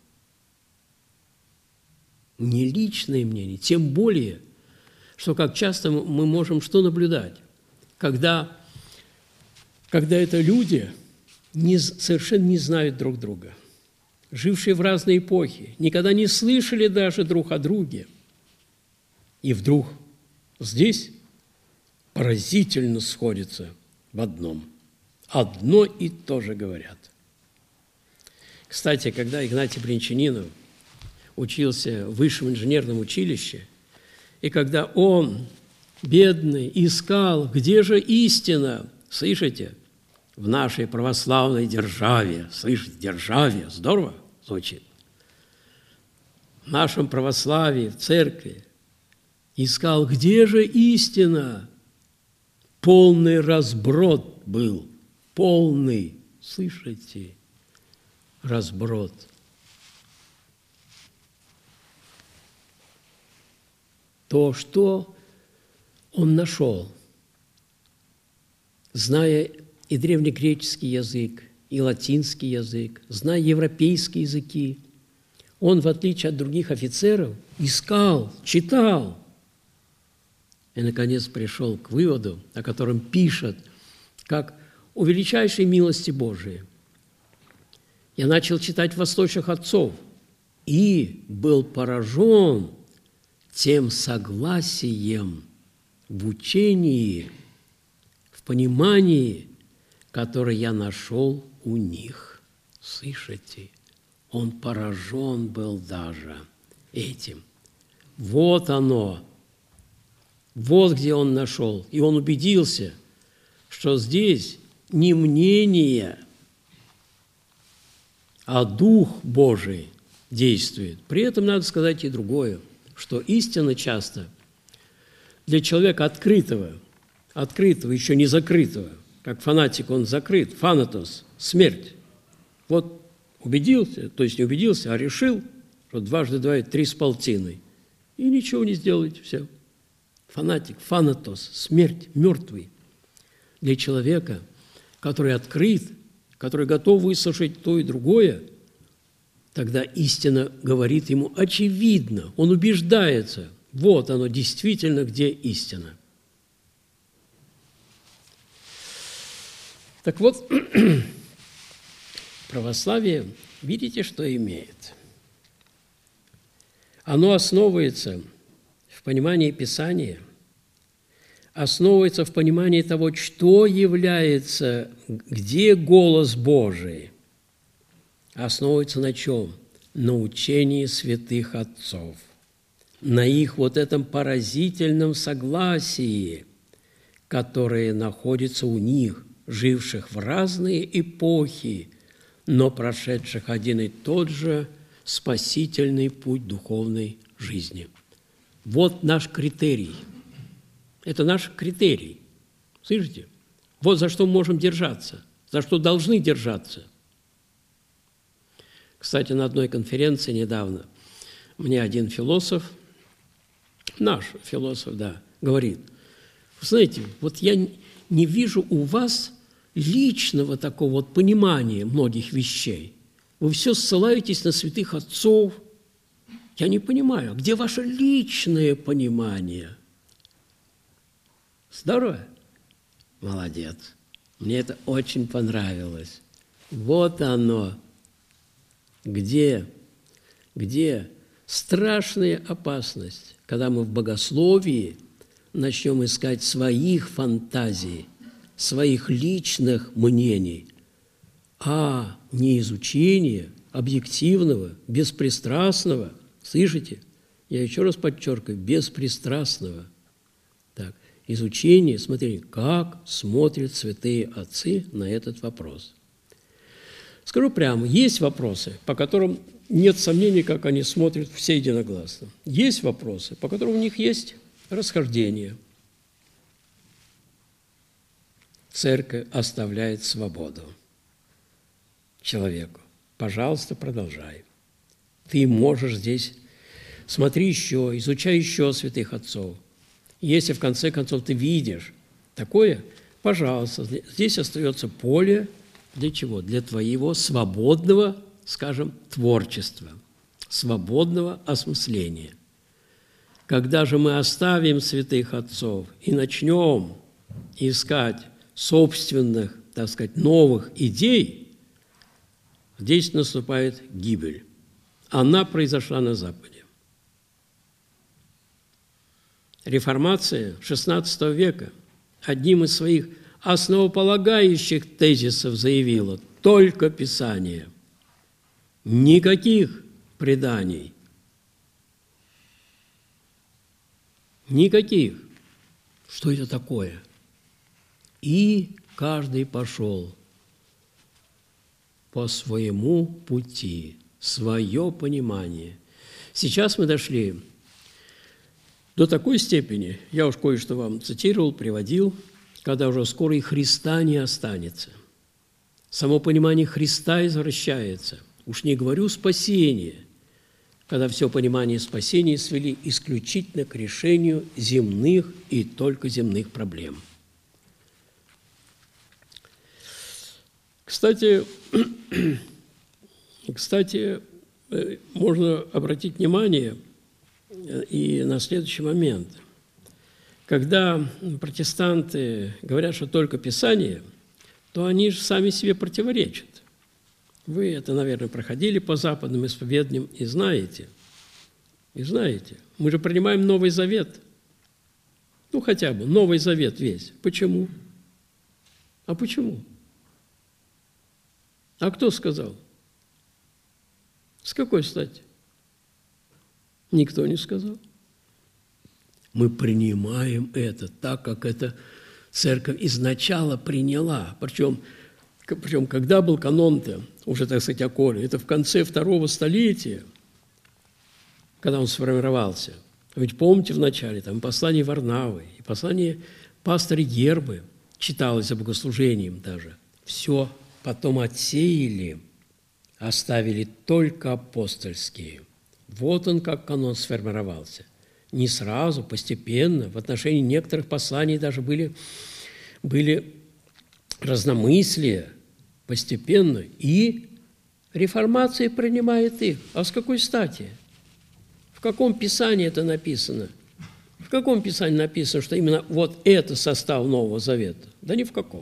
Не личное мнение, тем более, что как часто мы можем что наблюдать, когда это люди совершенно не знают друг друга, жившие в разные эпохи, никогда не слышали даже друг о друге. И вдруг здесь поразительно сходятся в одном. Одно и то же говорят. Кстати, когда Игнатий Брянчанинов учился в высшем инженерном училище, и когда он, бедный, искал, где же истина, слышите, в нашей православной державе, слышите, державе, здорово звучит, в нашем православии, в церкви, искал, где же истина, полный разброд был, полный, слышите, разброд. То, что он нашел, зная и древнегреческий язык, и латинский язык, зная европейские языки, он, в отличие от других офицеров, искал, читал, и, наконец, пришел к выводу, о котором пишет, как о величайшей милости Божией. Я начал читать восточных отцов и был поражен тем согласием в учении, в понимании, которое я нашел у них. Слышите? Он поражен был даже этим. Вот оно. Вот где он нашел. И он убедился, что здесь не мнение, а Дух Божий действует. При этом надо сказать и другое, что истина часто для человека открытого, еще не закрытого, как фанатик, он закрыт, фанатос, смерть. Вот убедился, то есть не убедился, а решил, что 2 × 2 – 3,5. И ничего не сделаете, все. Фанатик, фанатос, смерть, мертвый. Для человека, который открыт, который готов выслушать то и другое, тогда истина говорит ему очевидно, он убеждается, вот оно действительно, где истина. Так вот, православие, видите, что имеет? Оно основывается в понимании Писания, основывается в понимании того, что является, где голос Божий, основывается на чем? На учении святых отцов, на их вот этом поразительном согласии, которое находится у них, живших в разные эпохи, но прошедших один и тот же спасительный путь духовной жизни. Вот наш критерий. Это наш критерий. Слышите? Вот за что мы можем держаться, за что должны держаться. Кстати, на одной конференции недавно мне один философ, наш философ, да, говорит, вы знаете, вот я не вижу у вас личного такого вот понимания многих вещей. Вы все ссылаетесь на святых отцов. Я не понимаю, где ваше личное понимание? Здорово? Молодец. Мне это очень понравилось. Вот оно. Где страшная опасность, когда мы в богословии начнем искать своих фантазий, своих личных мнений, а не изучение объективного, беспристрастного, слышите? Я еще раз подчеркиваю, беспристрастного. Так, изучение, смотрите, как смотрят святые отцы на этот вопрос. Скажу прямо, есть вопросы, по которым нет сомнений, как они смотрят все единогласно. Есть вопросы, по которым у них есть расхождение. Церковь оставляет свободу человеку. Пожалуйста, продолжай. Ты можешь здесь, смотри еще, изучай еще святых отцов. Если в конце концов ты видишь такое, пожалуйста, здесь остается поле для чего? Для твоего свободного, скажем, творчества, свободного осмысления. Когда же мы оставим святых отцов и начнем искать собственных, так сказать, новых идей, здесь наступает гибель. Она произошла на Западе. Реформация XVI века одним из своих основополагающих тезисов заявила: только Писание, никаких преданий, никаких. Что это такое? И каждый пошел по своему пути, свое понимание. Сейчас мы дошли до такой степени, я уж кое-что вам цитировал, приводил, когда уже скоро и Христа не останется. Само понимание Христа извращается. Уж не говорю спасение, когда все понимание спасения свели исключительно к решению земных и только земных проблем. Кстати, можно обратить внимание и на следующий момент. Когда протестанты говорят, что только Писание, то они же сами себе противоречат. Вы это, наверное, проходили по западным исповедaniям и знаете. Мы же принимаем Новый Завет. Ну, хотя бы Новый Завет весь. Почему? А почему? А кто сказал? С какой стати? Никто не сказал. Мы принимаем это так, как это церковь изначально приняла. Причем когда был канон-то, уже, так сказать, околе, это в конце 2-го столетия, когда он сформировался. Ведь помните в начале, там послание Варнавы, и послание пастыря Гербы читалось за богослужением даже. Все потом отсеяли, оставили только апостольские. Вот он, как канон сформировался. Не сразу, постепенно. В отношении некоторых посланий даже были разномыслия, постепенно. И реформация принимает их. А с какой стати? В каком Писании это написано? В каком Писании написано, что именно вот это состав Нового Завета? Да ни в каком.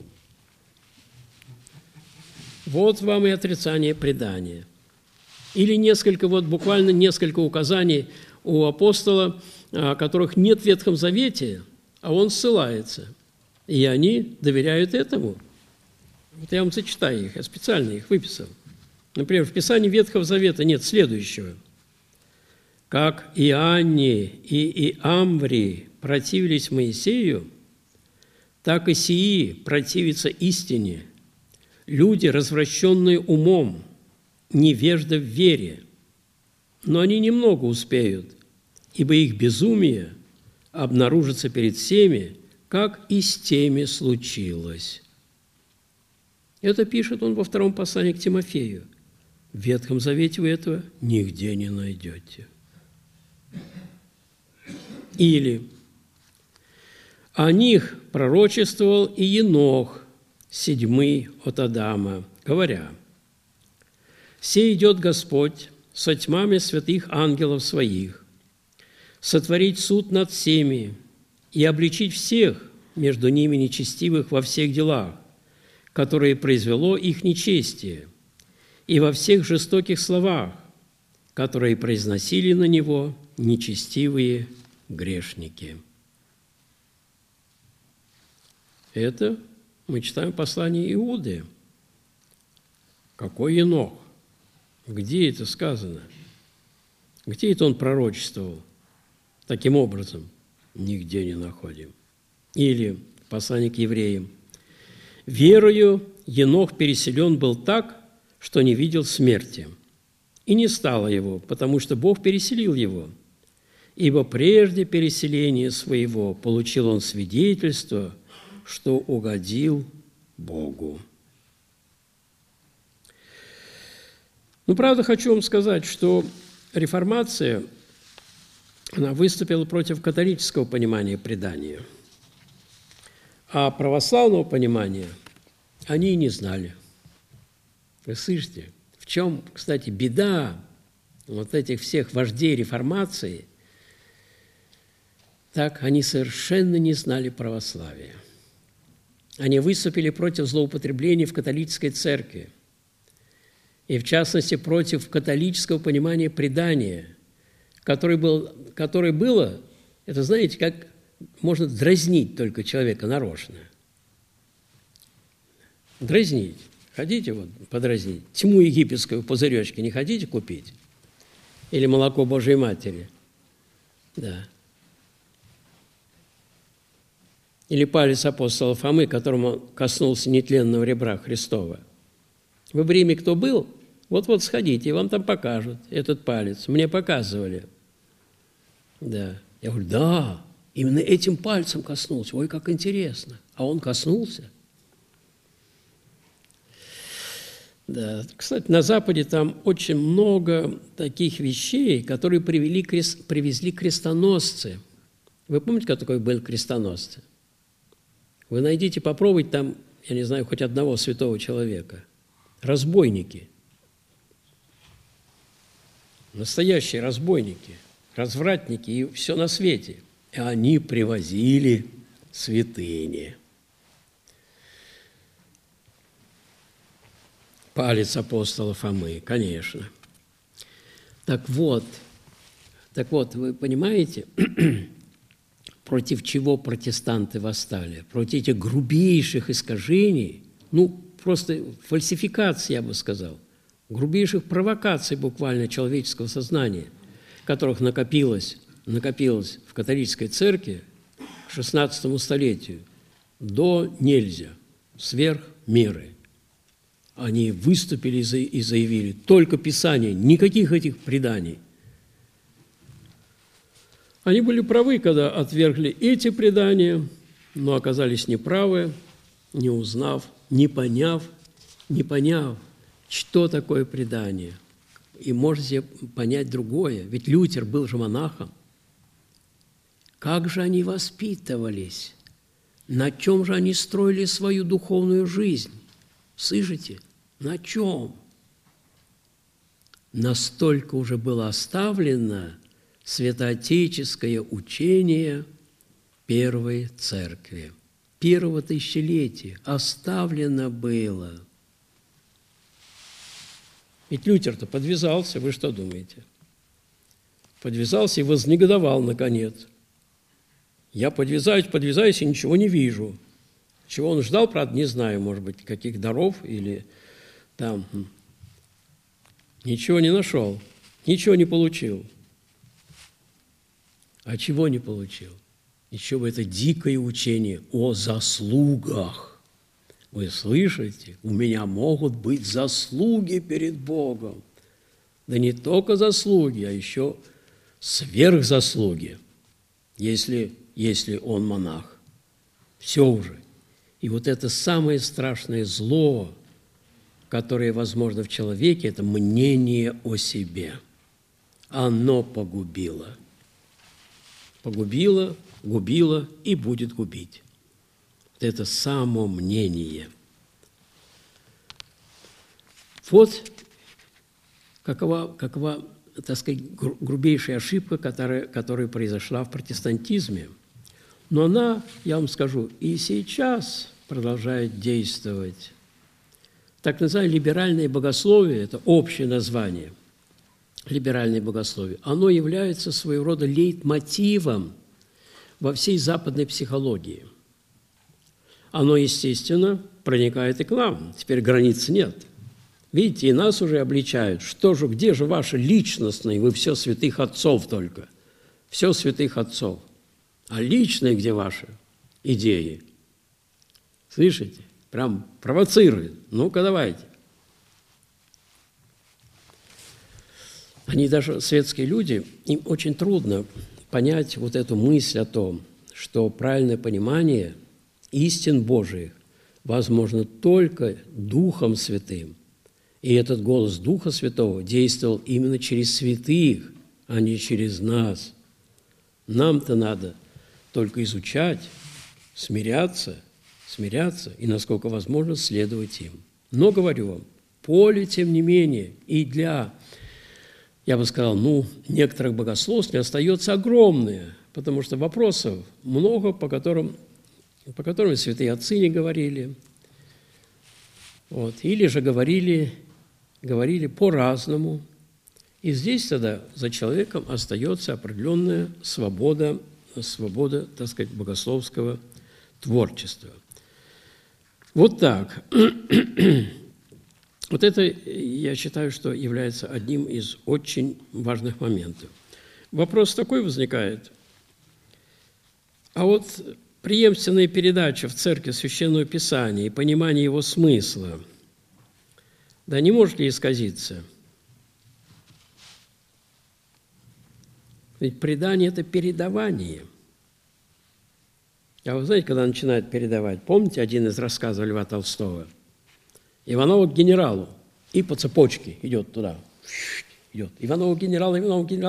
Вот вам и отрицание предания. Или буквально несколько указаний у апостола, которых нет в Ветхом Завете, а он ссылается. И они доверяют этому. Вот я вам зачитаю их, я специально их выписал. Например, в Писании Ветхого Завета нет следующего. «Как Иоанне и Иамври противились Моисею, так и сии противятся истине. Люди, развращенные умом, невежды в вере, но они немного успеют, ибо их безумие обнаружится перед всеми, как и с теми случилось». Это пишет он во втором послании к Тимофею. В Ветхом Завете вы этого нигде не найдете. Или о них пророчествовал и Енох, 7-й от Адама, говоря: «Се идет Господь со тьмами святых ангелов своих, сотворить суд над всеми и обличить всех между ними нечестивых во всех делах, которые произвело их нечестие, и во всех жестоких словах, которые произносили на него нечестивые грешники». Это мы читаем послание Иуды. Какой Енох? Где это сказано? Где это он пророчествовал? Таким образом, нигде не находим. Или послание к евреям. «Верою Енох переселен был так, что не видел смерти, и не стало его, потому что Бог переселил его. Ибо прежде переселения своего получил он свидетельство, что угодил Богу». Правда, хочу вам сказать, что реформация, она выступила против католического понимания предания, а православного понимания они и не знали. Вы слышите, в чем, кстати, беда вот этих всех вождей реформации? Так, они совершенно не знали православия. Они выступили против злоупотреблений в католической церкви, и в частности против католического понимания предания, которое было, это, знаете, как можно дразнить только человека нарочно. Дразнить. Хотите подразнить? Тьму египетскую в пузыречке не хотите купить? Или молоко Божьей Матери? Да. Или палец апостола Фомы, которому коснулся нетленного ребра Христова. Вы в Риме кто был? Вот сходите, и вам там покажут этот палец. Мне показывали. Да. Я говорю, да, именно этим пальцем коснулся. Ой, как интересно. А он коснулся? Да. Кстати, на Западе там очень много таких вещей, которые привезли крестоносцы. Вы помните, кто такой был крестоносцы? Вы найдите, попробуйте там, я не знаю, хоть одного святого человека. Разбойники. Настоящие разбойники, развратники и все на свете. И они привозили святыни. Палец апостола Фомы, конечно. Так вот, вы понимаете, против чего протестанты восстали? Против этих грубейших искажений, просто фальсификаций, я бы сказал, грубейших провокаций буквально человеческого сознания, которых накопилось в католической церкви к XVI столетию до нельзя, сверх меры. Они выступили и заявили: только Писание, никаких этих преданий. Они были правы, когда отвергли эти предания, но оказались неправы, не узнав, не поняв, что такое предание, и можете понять другое. Ведь Лютер был же монахом. Как же они воспитывались? На чем же они строили свою духовную жизнь? Слышите? На чем? Настолько уже было оставлено святоотеческое учение Первой Церкви. Первого тысячелетия оставлено было. Ведь Лютер-то подвязался, вы что думаете? Подвязался и вознегодовал, наконец. Я подвязаюсь и ничего не вижу. Чего он ждал, правда, не знаю, может быть, каких даров или там. Ничего не нашел, ничего не получил. А чего не получил? Еще бы это дикое учение о заслугах. Вы слышите? У меня могут быть заслуги перед Богом. Да не только заслуги, а еще сверхзаслуги, если он монах. Все уже. И вот это самое страшное зло, которое возможно в человеке, это мнение о себе. Оно погубило. Погубило, губило и будет губить. Вот это самомнение. Вот какова, так сказать, грубейшая ошибка, которая произошла в протестантизме. Но она, я вам скажу, и сейчас продолжает действовать. Так называемое либеральное богословие, это общее название, либеральное богословие, оно является своего рода лейтмотивом во всей западной психологии. Оно, естественно, проникает и к нам. Теперь границ нет. Видите, и нас уже обличают. Что же, где же ваши личностные? Вы все святых отцов только. Все святых отцов. А личные где ваши идеи? Слышите? Прям провоцирует. Ну-ка, давайте. Они даже, светские люди, им очень трудно понять вот эту мысль о том, что правильное понимание истин Божиих возможно только Духом Святым. И этот голос Духа Святого действовал именно через святых, а не через нас. Нам-то надо только изучать, смиряться и, насколько возможно, следовать им. Но, говорю вам, поле, тем не менее, и для, я бы сказал, некоторых богословств остается огромное, потому что вопросов много, по которым святые отцы не говорили, или же говорили по-разному. И здесь тогда за человеком остается определенная свобода, так сказать, богословского творчества. Вот так. Вот это, я считаю, что является одним из очень важных моментов. Вопрос такой возникает. А вот преемственная передача в церкви Священного Писания и понимание его смысла, да не может ли исказиться? Ведь предание – это передавание. А вы знаете, когда начинают передавать, помните один из рассказов Льва Толстого? Иванова к генералу, и по цепочке идет туда. Идет. Иванов генерал,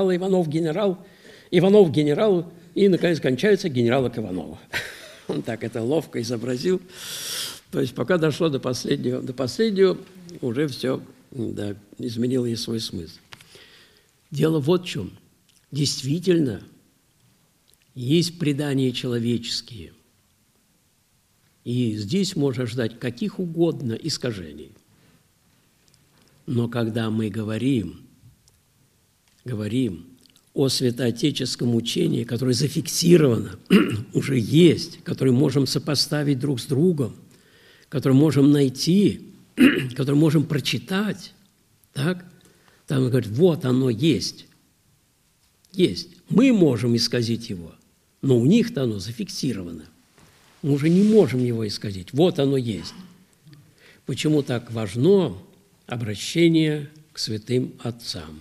Иванов генерал, и, наконец, кончается генерала к Иванову. Он так это ловко изобразил. То есть пока дошло до последнего уже все изменило и свой смысл. Дело вот в чем. Действительно, есть предания человеческие. И здесь можно ждать каких угодно искажений. Но когда мы говорим о святоотеческом учении, которое зафиксировано, уже есть, которое можем сопоставить друг с другом, которое можем найти, которое можем прочитать, так? Там он говорит, вот оно есть. Есть. Мы можем исказить его, но у них-то оно зафиксировано. Мы уже не можем его исказить. Вот оно есть. Почему так важно обращение к святым отцам?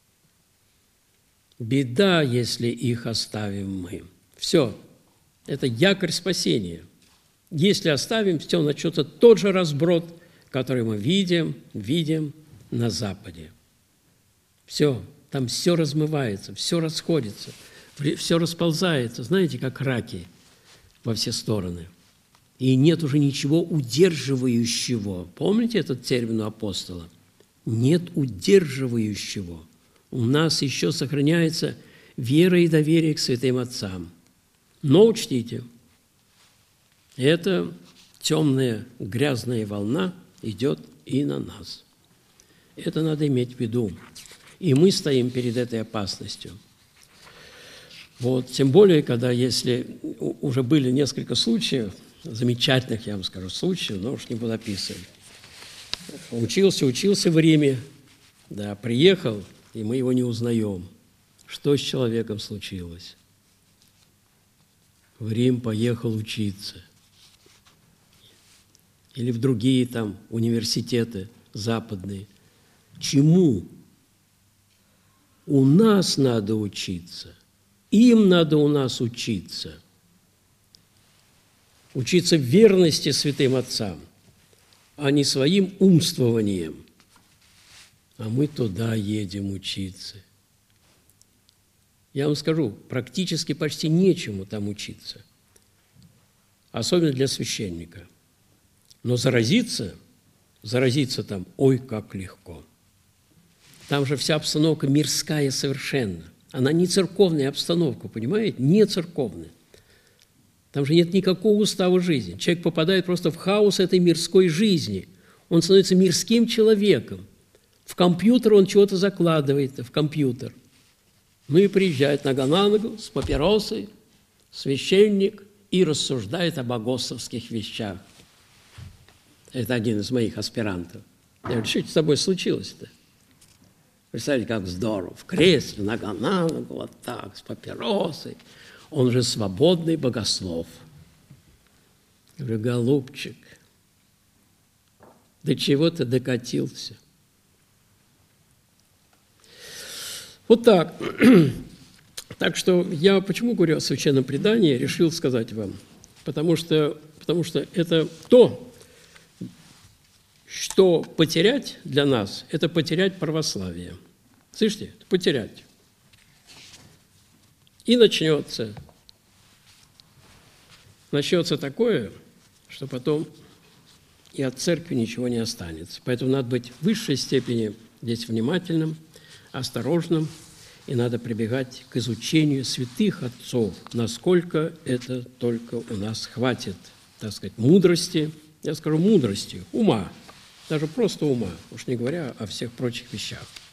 Беда, если их оставим мы. Все. Это якорь спасения. Если оставим, все, начнется тот же разброд, который мы видим на Западе. Все, там все размывается, все расходится, все расползается, знаете, как раки во все стороны. И нет уже ничего удерживающего. Помните этот термин у апостола? Нет удерживающего. У нас еще сохраняется вера и доверие к святым отцам. Но учтите, эта темная грязная волна идет и на нас. Это надо иметь в виду. И мы стоим перед этой опасностью. Вот, тем более, когда если уже были несколько случаев, замечательных, я вам скажу, случаев, но уж не буду описывать. Учился в Риме, да, приехал, и мы его не узнаем. Что с человеком случилось? В Рим поехал учиться. Или в другие там университеты западные. Чему? У нас надо учиться. Им надо у нас учиться. Учиться верности святым отцам, а не своим умствованием. А мы туда едем учиться. Я вам скажу, практически почти нечему там учиться. Особенно для священника. Но заразиться там, ой, как легко. Там же вся обстановка мирская совершенно. Она не церковная обстановка, понимаете? Не церковная. Там же нет никакого устава жизни. Человек попадает просто в хаос этой мирской жизни. Он становится мирским человеком. В компьютер он чего-то закладывает, в компьютер. Ну и приезжает нога на ногу с папиросой, священник, и рассуждает о богословских вещах. Это один из моих аспирантов. Я говорю, что с тобой случилось-то? Представляете, как здорово. В кресле, нога на ногу, вот так, с папиросой. Он же свободный богослов. Я говорю, голубчик, до чего ты докатился? Вот так. Так что я почему говорю о священном предании, решил сказать вам. Потому что это то, что потерять для нас, это потерять православие. Слышите? Потерять. И начнется такое, что потом и от церкви ничего не останется. Поэтому надо быть в высшей степени здесь внимательным, осторожным, и надо прибегать к изучению святых отцов, насколько это только у нас хватит, так сказать, мудрости, я скажу мудрости, ума, даже просто ума, уж не говоря о всех прочих вещах.